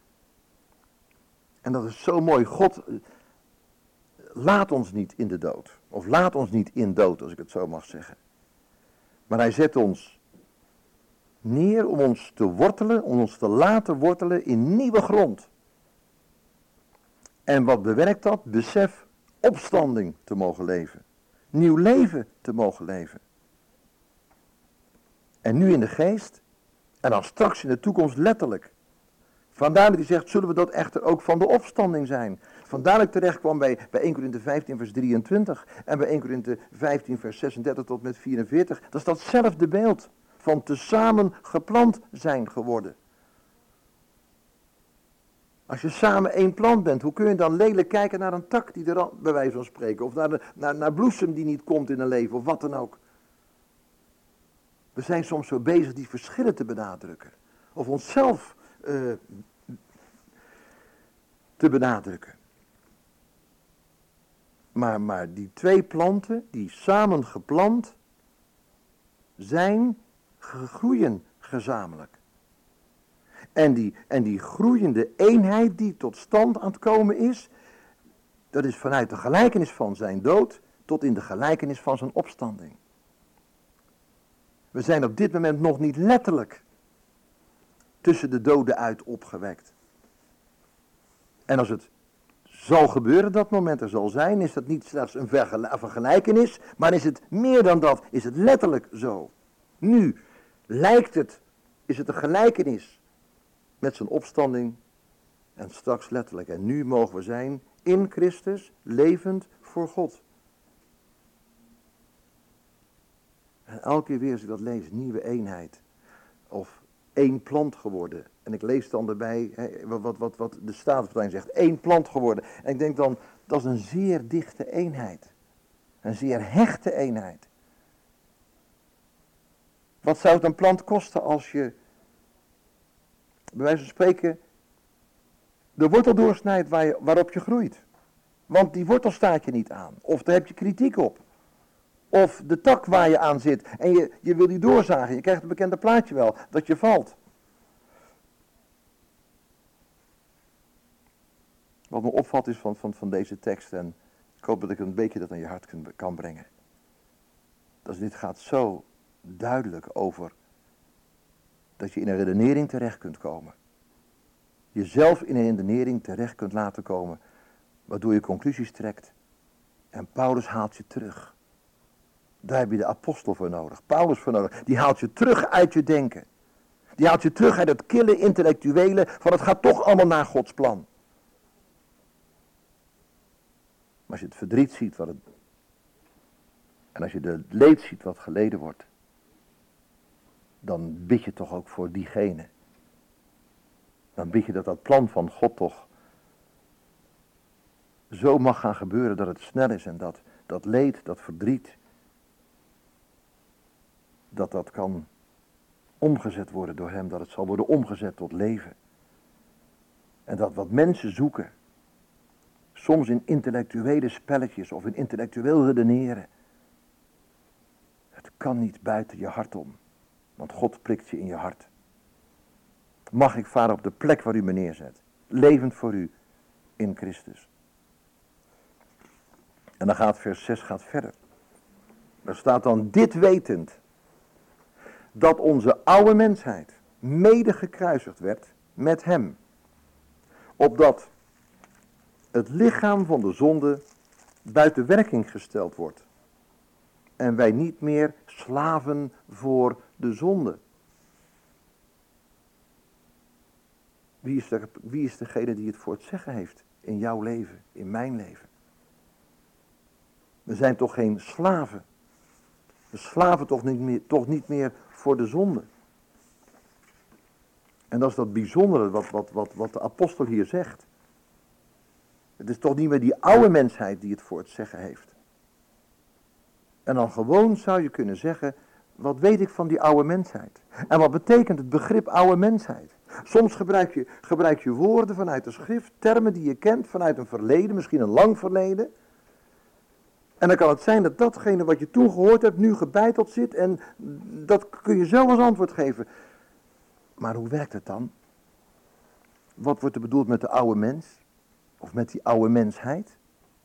En dat is zo mooi. God laat ons niet in de dood. Of laat ons niet in dood, als ik het zo mag zeggen. Maar hij zet ons neer om ons te wortelen, om ons te laten wortelen in nieuwe grond. En wat bewerkt dat? Besef opstanding te mogen leven. Nieuw leven te mogen leven. En nu in de geest. En dan straks in de toekomst letterlijk. Vandaar dat hij zegt, zullen we dat echter ook van de opstanding zijn. Vandaar dat ik terecht kwam bij 1 Korinthe 15 vers 23. En bij 1 Korinthe 15 vers 36 tot met 44. Dat is datzelfde beeld. Van tezamen geplant zijn geworden. Als je samen één plant bent, hoe kun je dan lelijk kijken naar een tak die er bij wijze van spreken. Of naar bloesem die niet komt in een leven of wat dan ook. We zijn soms zo bezig die verschillen te benadrukken. Of onszelf te benadrukken. Maar die twee planten die samen geplant zijn, groeien gezamenlijk. En die groeiende eenheid die tot stand aan het komen is, dat is vanuit de gelijkenis van zijn dood tot in de gelijkenis van zijn opstanding. We zijn op dit moment nog niet letterlijk tussen de doden uit opgewekt. En als het zal gebeuren, dat moment er zal zijn, is dat niet slechts een vergelijkenis, maar is het meer dan dat, is het letterlijk zo. Nu is het een gelijkenis met zijn opstanding en straks letterlijk. En nu mogen we zijn in Christus, levend voor God. En elke keer weer als ik dat lees, nieuwe eenheid. Of één plant geworden. En ik lees dan erbij, wat de Statenvertaling zegt, één plant geworden. En ik denk dan, dat is een zeer dichte eenheid. Een zeer hechte eenheid. Wat zou het een plant kosten als je, bij wijze van spreken, de wortel doorsnijdt waarop je groeit? Want die wortel staat je niet aan. Of daar heb je kritiek op. Of de tak waar je aan zit en je wil die doorzagen. Je krijgt het bekende plaatje wel, dat je valt. Wat me opvalt is van deze tekst, en ik hoop dat ik een beetje dat aan je hart kan brengen. Dit gaat zo duidelijk over dat je in een redenering terecht kunt komen. Jezelf in een redenering terecht kunt laten komen, waardoor je conclusies trekt. En Paulus haalt je terug. Daar heb je de apostel voor nodig, Paulus voor nodig. Die haalt je terug uit je denken. Die haalt je terug uit het kille intellectuele van het gaat toch allemaal naar Gods plan. Maar als je het verdriet ziet en als je de leed ziet wat geleden wordt, dan bid je toch ook voor diegene. Dan bid je dat plan van God toch zo mag gaan gebeuren dat het snel is en dat leed, dat verdriet, dat kan omgezet worden door hem, dat het zal worden omgezet tot leven. En dat wat mensen zoeken, soms in intellectuele spelletjes of in intellectueel redeneren, het kan niet buiten je hart om, want God prikt je in je hart. Mag ik, Vader, op de plek waar u me neerzet, levend voor u in Christus. En dan gaat vers 6 verder. Daar staat dan, dit wetend, dat onze oude mensheid mede gekruisigd werd met hem, opdat het lichaam van de zonde buiten werking gesteld wordt en wij niet meer slaven voor de zonde. Wie is degene die het voor het zeggen heeft in jouw leven, in mijn leven? We zijn toch geen slaven? We slaven toch niet meer voor de zonde. En dat is dat bijzondere wat de apostel hier zegt. Het is toch niet meer die oude mensheid die het voor het zeggen heeft. En dan gewoon zou je kunnen zeggen, wat weet ik van die oude mensheid? En wat betekent het begrip oude mensheid? Soms gebruik je woorden vanuit de schrift, termen die je kent vanuit een verleden, misschien een lang verleden. En dan kan het zijn dat datgene wat je toen gehoord hebt nu gebeiteld zit en dat kun je zelf als antwoord geven. Maar hoe werkt het dan? Wat wordt er bedoeld met de oude mens? Of met die oude mensheid?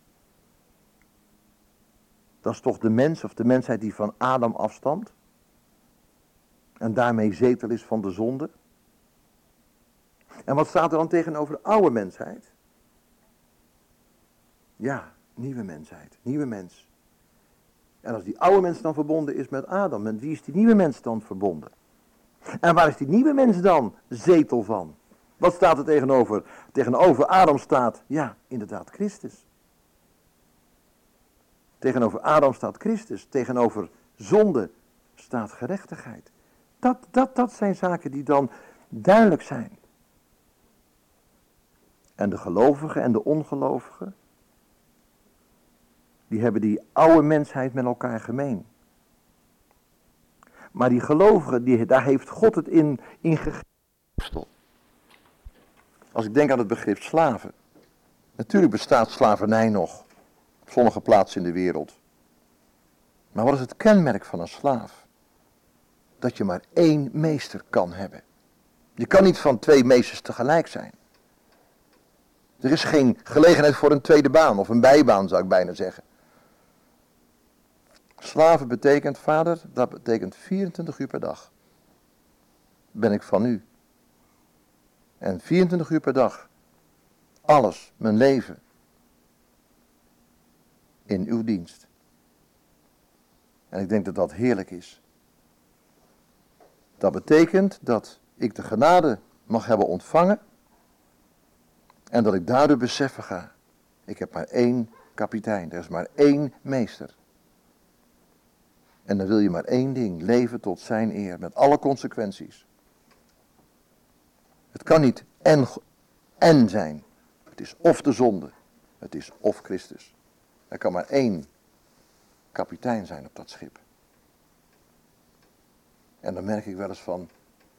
Dat is toch de mens of de mensheid die van Adam afstamt? En daarmee zetel is van de zonde? En wat staat er dan tegenover de oude mensheid? Ja, nieuwe mensheid, nieuwe mens. En als die oude mens dan verbonden is met Adam, met wie is die nieuwe mens dan verbonden? En waar is die nieuwe mens dan zetel van? Wat staat er tegenover? Tegenover Adam staat, ja, inderdaad, Christus. Tegenover Adam staat Christus. Tegenover zonde staat gerechtigheid. Dat zijn zaken die dan duidelijk zijn. En de gelovigen en de ongelovigen, die hebben die oude mensheid met elkaar gemeen. Maar die gelovigen, daar heeft God het in gegeven. Als ik denk aan het begrip slaven. Natuurlijk bestaat slavernij nog op sommige plaatsen in de wereld. Maar wat is het kenmerk van een slaaf? Dat je maar één meester kan hebben. Je kan niet van twee meesters tegelijk zijn. Er is geen gelegenheid voor een tweede baan of een bijbaan, zou ik bijna zeggen. Slaven betekent, vader, dat betekent 24 uur per dag. Ben ik van u. En 24 uur per dag. Alles, mijn leven. In uw dienst. En ik denk dat dat heerlijk is. Dat betekent dat ik de genade mag hebben ontvangen. En dat ik daardoor beseffen ga. Ik heb maar één kapitein. Er is maar één meester. En dan wil je maar één ding. Leven tot zijn eer. Met alle consequenties. Het kan niet en zijn. Het is of de zonde. Het is of Christus. Er kan maar één kapitein zijn op dat schip. En dan merk ik wel eens van.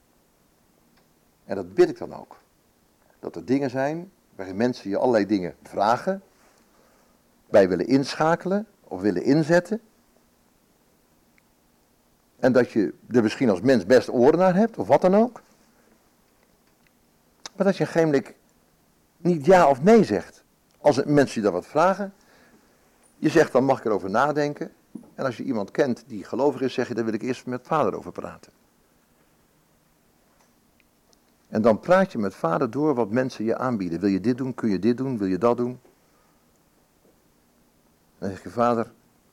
En dat bid ik dan ook. Dat er dingen zijn waarin mensen je allerlei dingen vragen. Bij willen inschakelen of willen inzetten. En dat je er misschien als mens best oren naar hebt of wat dan ook. Maar dat je een gegeven niet ja of nee zegt. Als mensen je dat wat vragen. Je zegt dan mag ik erover nadenken. En als je iemand kent die gelovig is, zeg je daar wil ik eerst met vader over praten. En dan praat je met vader door wat mensen je aanbieden. Wil je dit doen? Kun je dit doen? Wil je dat doen? Dan zeg je vader,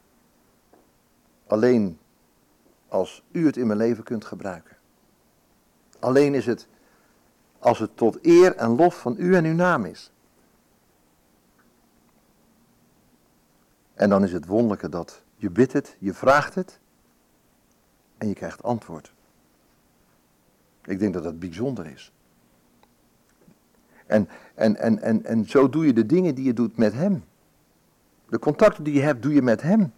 alleen als u het in mijn leven kunt gebruiken. Alleen is het als het tot eer en lof van u en uw naam is. En dan is het wonderlijke dat je bidt het, je vraagt het en je krijgt antwoord. Ik denk dat dat bijzonder is. En zo doe je de dingen die je doet met hem. De contacten die je hebt, doe je met hem.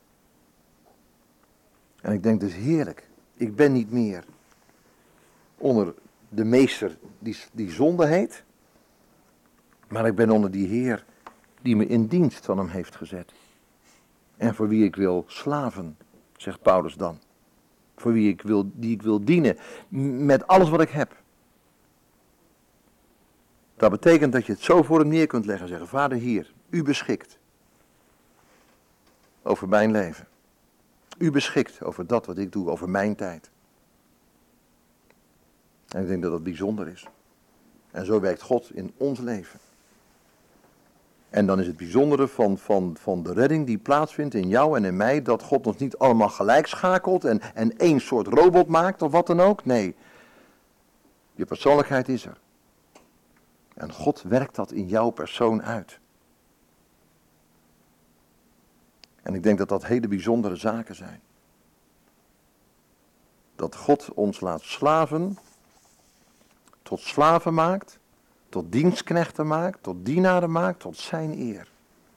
En ik denk dus heerlijk. Ik ben niet meer onder de meester die zonde heet. Maar ik ben onder die Heer die me in dienst van hem heeft gezet. En voor wie ik wil slaven, zegt Paulus dan. Voor wie ik wil dienen met alles wat ik heb. Dat betekent dat je het zo voor hem neer kunt leggen en zeggen, vader hier, u beschikt over mijn leven. U beschikt over dat wat ik doe, over mijn tijd. En ik denk dat dat bijzonder is. En zo werkt God in ons leven. En dan is het bijzondere van de redding die plaatsvindt in jou en in mij, dat God ons niet allemaal gelijk schakelt en één soort robot maakt of wat dan ook. Nee, je persoonlijkheid is er. En God werkt dat in jouw persoon uit. En ik denk dat dat hele bijzondere zaken zijn. dat God ons laat slaven, tot slaven maakt, tot dienstknechten maakt, tot dienaren maakt, tot zijn eer.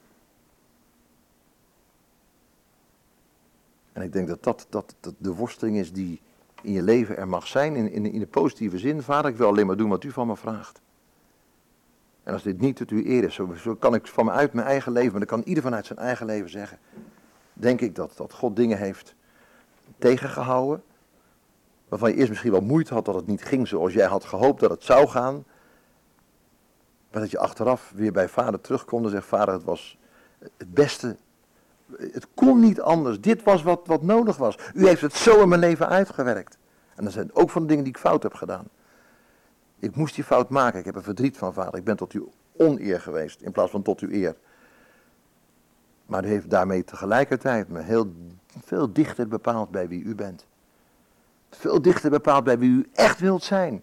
En ik denk dat de worsteling is die in je leven er mag zijn, in de positieve zin. Vader, ik wil alleen maar doen wat u van me vraagt. En als dit niet tot uw eer is, zo kan ik van me uit mijn eigen leven, maar dan kan ieder vanuit zijn eigen leven zeggen. Denk ik dat God dingen heeft tegengehouden, waarvan je eerst misschien wel moeite had dat het niet ging zoals jij had gehoopt dat het zou gaan. Maar dat je achteraf weer bij vader terugkomt en zegt, vader, het was het beste. Het kon niet anders. Dit was wat nodig was. U heeft het zo in mijn leven uitgewerkt. En dat zijn ook van de dingen die ik fout heb gedaan. Ik moest die fout maken. Ik heb er verdriet van, vader. Ik ben tot uw oneer geweest in plaats van tot uw eer. Maar u heeft daarmee tegelijkertijd me heel veel dichter bepaald bij wie u bent. Veel dichter bepaald bij wie u echt wilt zijn.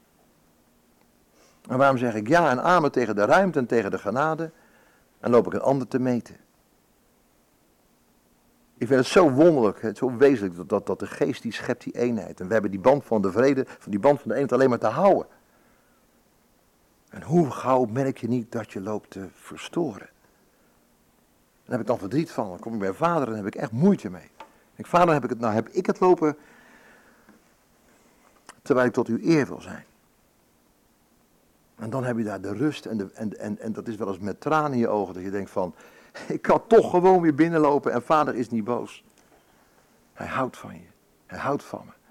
En waarom zeg ik ja en amen tegen de ruimte en tegen de genade en loop ik een ander te meten? Ik vind het zo wonderlijk, zo wezenlijk dat de geest die schept die eenheid. En we hebben die band van de vrede, van die band van de eenheid alleen maar te houden. En hoe gauw merk je niet dat je loopt te verstoren? Daar heb ik dan verdriet van. Dan kom ik bij vader en heb ik echt moeite mee. Ik, vader, heb ik het lopen terwijl ik tot uw eer wil zijn. En dan heb je daar de rust en dat is wel eens met tranen in je ogen dat je denkt van, ik kan toch gewoon weer binnenlopen en vader is niet boos. Hij houdt van je. Hij houdt van me.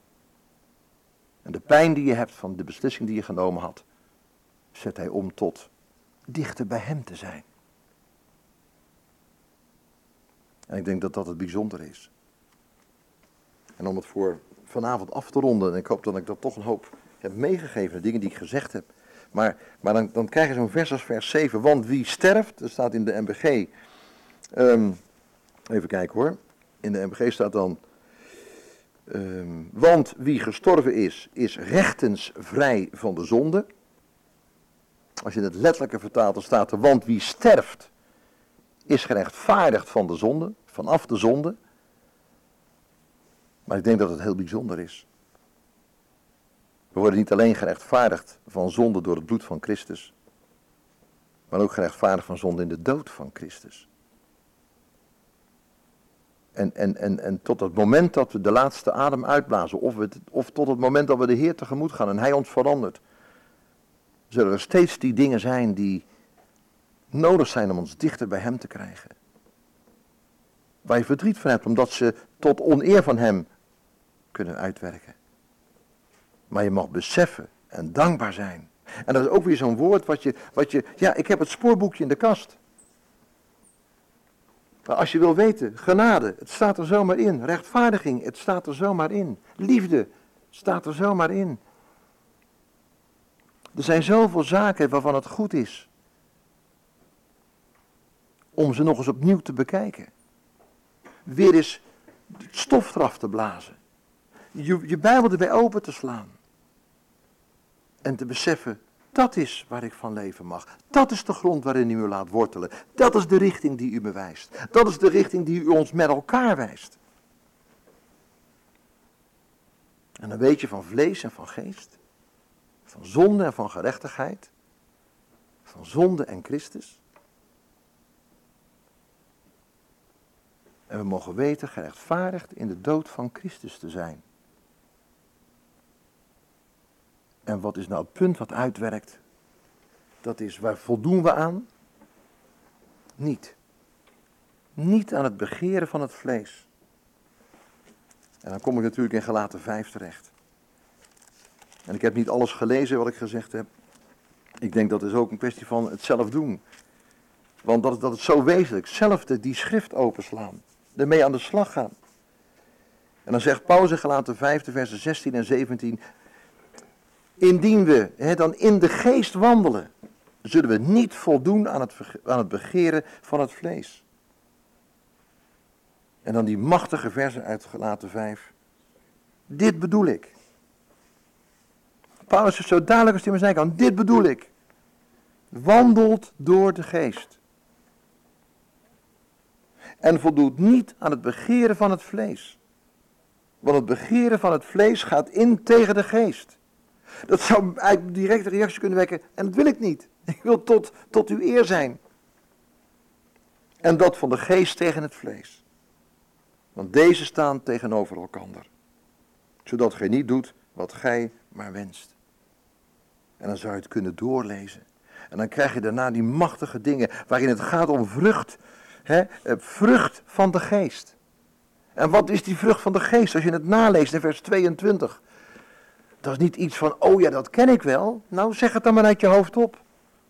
En de pijn die je hebt van de beslissing die je genomen had, zet hij om tot dichter bij hem te zijn. En ik denk dat dat het bijzonder is. En om het voor vanavond af te ronden, en ik hoop dat ik dat toch een hoop heb meegegeven, de dingen die ik gezegd heb. Maar dan krijg je zo'n vers als vers 7, want wie sterft, dat staat in de MBG, even kijken hoor, in de MBG staat dan, want wie gestorven is rechtens vrij van de zonde. Als je het letterlijke vertaalt, dan staat er, want wie sterft is gerechtvaardigd van de zonde, vanaf de zonde. Maar ik denk dat het heel bijzonder is. We worden niet alleen gerechtvaardigd van zonde door het bloed van Christus, maar ook gerechtvaardigd van zonde in de dood van Christus. En tot het moment dat we de laatste adem uitblazen, of tot het moment dat we de Heer tegemoet gaan en Hij ons verandert, zullen er steeds die dingen zijn die nodig zijn om ons dichter bij Hem te krijgen. Waar je verdriet van hebt, omdat ze tot oneer van Hem kunnen uitwerken. Maar je mag beseffen en dankbaar zijn. En dat is ook weer zo'n woord wat je, ja, ik heb het spoorboekje in de kast. Maar als je wil weten, genade, het staat er zomaar in. Rechtvaardiging, het staat er zomaar in. Liefde, het staat er zomaar in. Er zijn zoveel zaken waarvan het goed is om ze nog eens opnieuw te bekijken. Weer eens het stof eraf te blazen. Je Bijbel erbij open te slaan. En te beseffen, dat is waar ik van leven mag. Dat is de grond waarin u me laat wortelen. Dat is de richting die u me wijst. Dat is de richting die u ons met elkaar wijst. En dan weet je van vlees en van geest. Van zonde en van gerechtigheid. Van zonde en Christus. En we mogen weten gerechtvaardigd in de dood van Christus te zijn. En wat is nou het punt wat uitwerkt? Dat is, waar voldoen we aan? Niet. Niet aan het begeren van het vlees. En dan kom ik natuurlijk in Galaten 5 terecht. En ik heb niet alles gelezen wat ik gezegd heb. Ik denk dat is ook een kwestie van het zelf doen. Want dat is zo wezenlijk. Zelf die schrift openslaan. Ermee aan de slag gaan. En dan zegt Paulus in Galaten 5, versen 16 en 17... Indien we dan in de geest wandelen, zullen we niet voldoen aan het begeren van het vlees. En dan die machtige versen uit Galaten 5. Dit bedoel ik. Paulus is zo duidelijk als hij maar zijn kan. Dit bedoel ik. Wandelt door de geest. En voldoet niet aan het begeren van het vlees. Want het begeren van het vlees gaat in tegen de geest. Dat zou eigenlijk direct een reactie kunnen wekken. En dat wil ik niet. Ik wil tot uw eer zijn. En dat van de geest tegen het vlees. Want deze staan tegenover elkander. Zodat gij niet doet wat gij maar wenst. En dan zou je het kunnen doorlezen. En dan krijg je daarna die machtige dingen waarin het gaat om vrucht. Vrucht van de geest. En wat is die vrucht van de geest? Als je het naleest in vers 22. Dat is niet iets van, oh ja, dat ken ik wel. Nou, zeg het dan maar uit je hoofd op.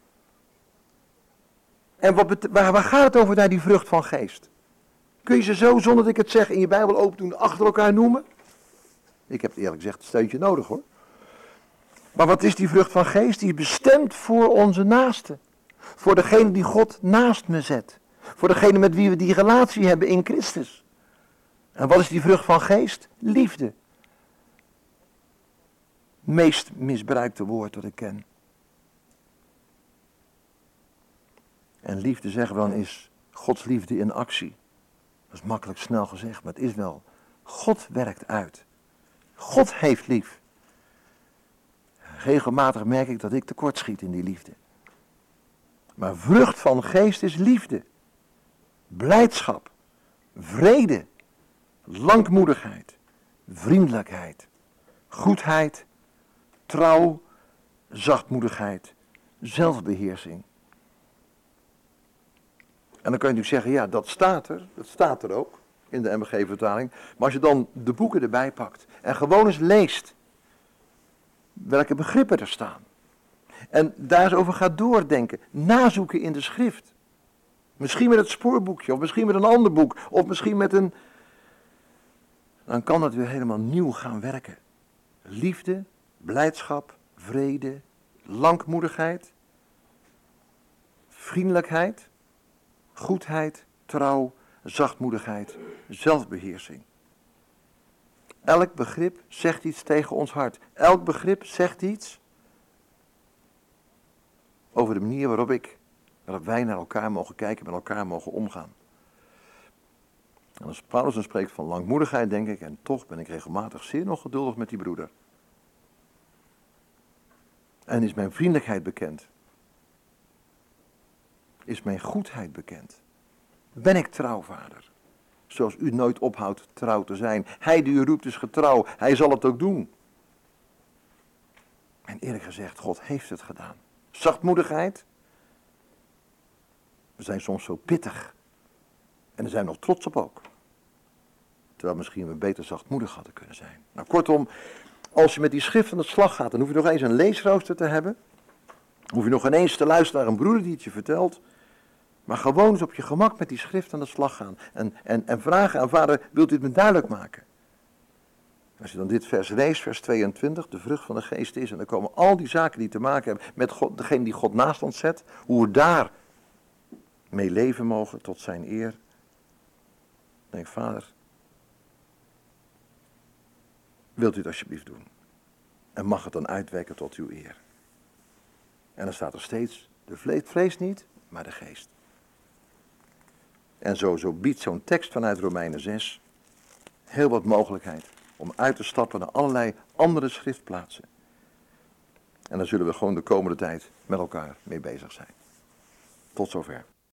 En waar gaat het over naar die vrucht van geest? Kun je ze zo, zonder dat ik het zeg, in je Bijbel open doen, achter elkaar noemen? Ik heb eerlijk gezegd een steuntje nodig hoor. Maar wat is die vrucht van geest? Die is bestemd voor onze naasten. Voor degene die God naast me zet. Voor degene met wie we die relatie hebben in Christus. En wat is die vrucht van geest? Liefde. Meest misbruikte woord dat ik ken. En liefde, zeggen we dan, is Gods liefde in actie. Dat is makkelijk snel gezegd, maar het is wel. God werkt uit. God heeft lief. Regelmatig merk ik dat ik tekortschiet in die liefde. Maar vrucht van geest is liefde. Blijdschap. Vrede. Langmoedigheid. Vriendelijkheid. Goedheid. Trouw. Zachtmoedigheid. Zelfbeheersing. En dan kun je natuurlijk zeggen, ja, dat staat er ook in de MBG-vertaling. Maar als je dan de boeken erbij pakt en gewoon eens leest welke begrippen er staan. En daar eens over gaat doordenken, nazoeken in de schrift. Misschien met het spoorboekje, of misschien met een ander boek, of misschien met een... Dan kan dat weer helemaal nieuw gaan werken. Liefde, blijdschap, vrede, langmoedigheid, vriendelijkheid, goedheid, trouw, zachtmoedigheid, zelfbeheersing. Elk begrip zegt iets tegen ons hart. Elk begrip zegt iets over de manier waarop wij naar elkaar mogen kijken, met elkaar mogen omgaan. En als Paulus dan spreekt van langmoedigheid, denk ik, en toch ben ik regelmatig zeer nog geduldig met die broeder. En is mijn vriendelijkheid bekend? Is mijn goedheid bekend? Ben ik trouw, Vader? Zoals u nooit ophoudt trouw te zijn. Hij die u roept is getrouw. Hij zal het ook doen. En eerlijk gezegd, God heeft het gedaan. Zachtmoedigheid. We zijn soms zo pittig. En daar zijn we nog trots op ook. Terwijl misschien we beter zachtmoedig hadden kunnen zijn. Nou, kortom, als je met die schrift aan de slag gaat, dan hoef je nog eens een leesrooster te hebben. Hoef je nog ineens te luisteren naar een broeder die het je vertelt. Maar gewoon eens op je gemak met die schrift aan de slag gaan. En vragen aan Vader, wilt u het me duidelijk maken? Als je dan dit vers leest, vers 22, de vrucht van de geest is. En dan komen al die zaken die te maken hebben met God, degene die God naast ons zet. Hoe we daar mee leven mogen tot zijn eer. Dan denk ik, Vader, wilt u het alsjeblieft doen? En mag het dan uitwerken tot uw eer? En dan staat er steeds, de vlees niet, maar de geest. En zo biedt zo'n tekst vanuit Romeinen 6 heel wat mogelijkheid om uit te stappen naar allerlei andere schriftplaatsen. En daar zullen we gewoon de komende tijd met elkaar mee bezig zijn. Tot zover.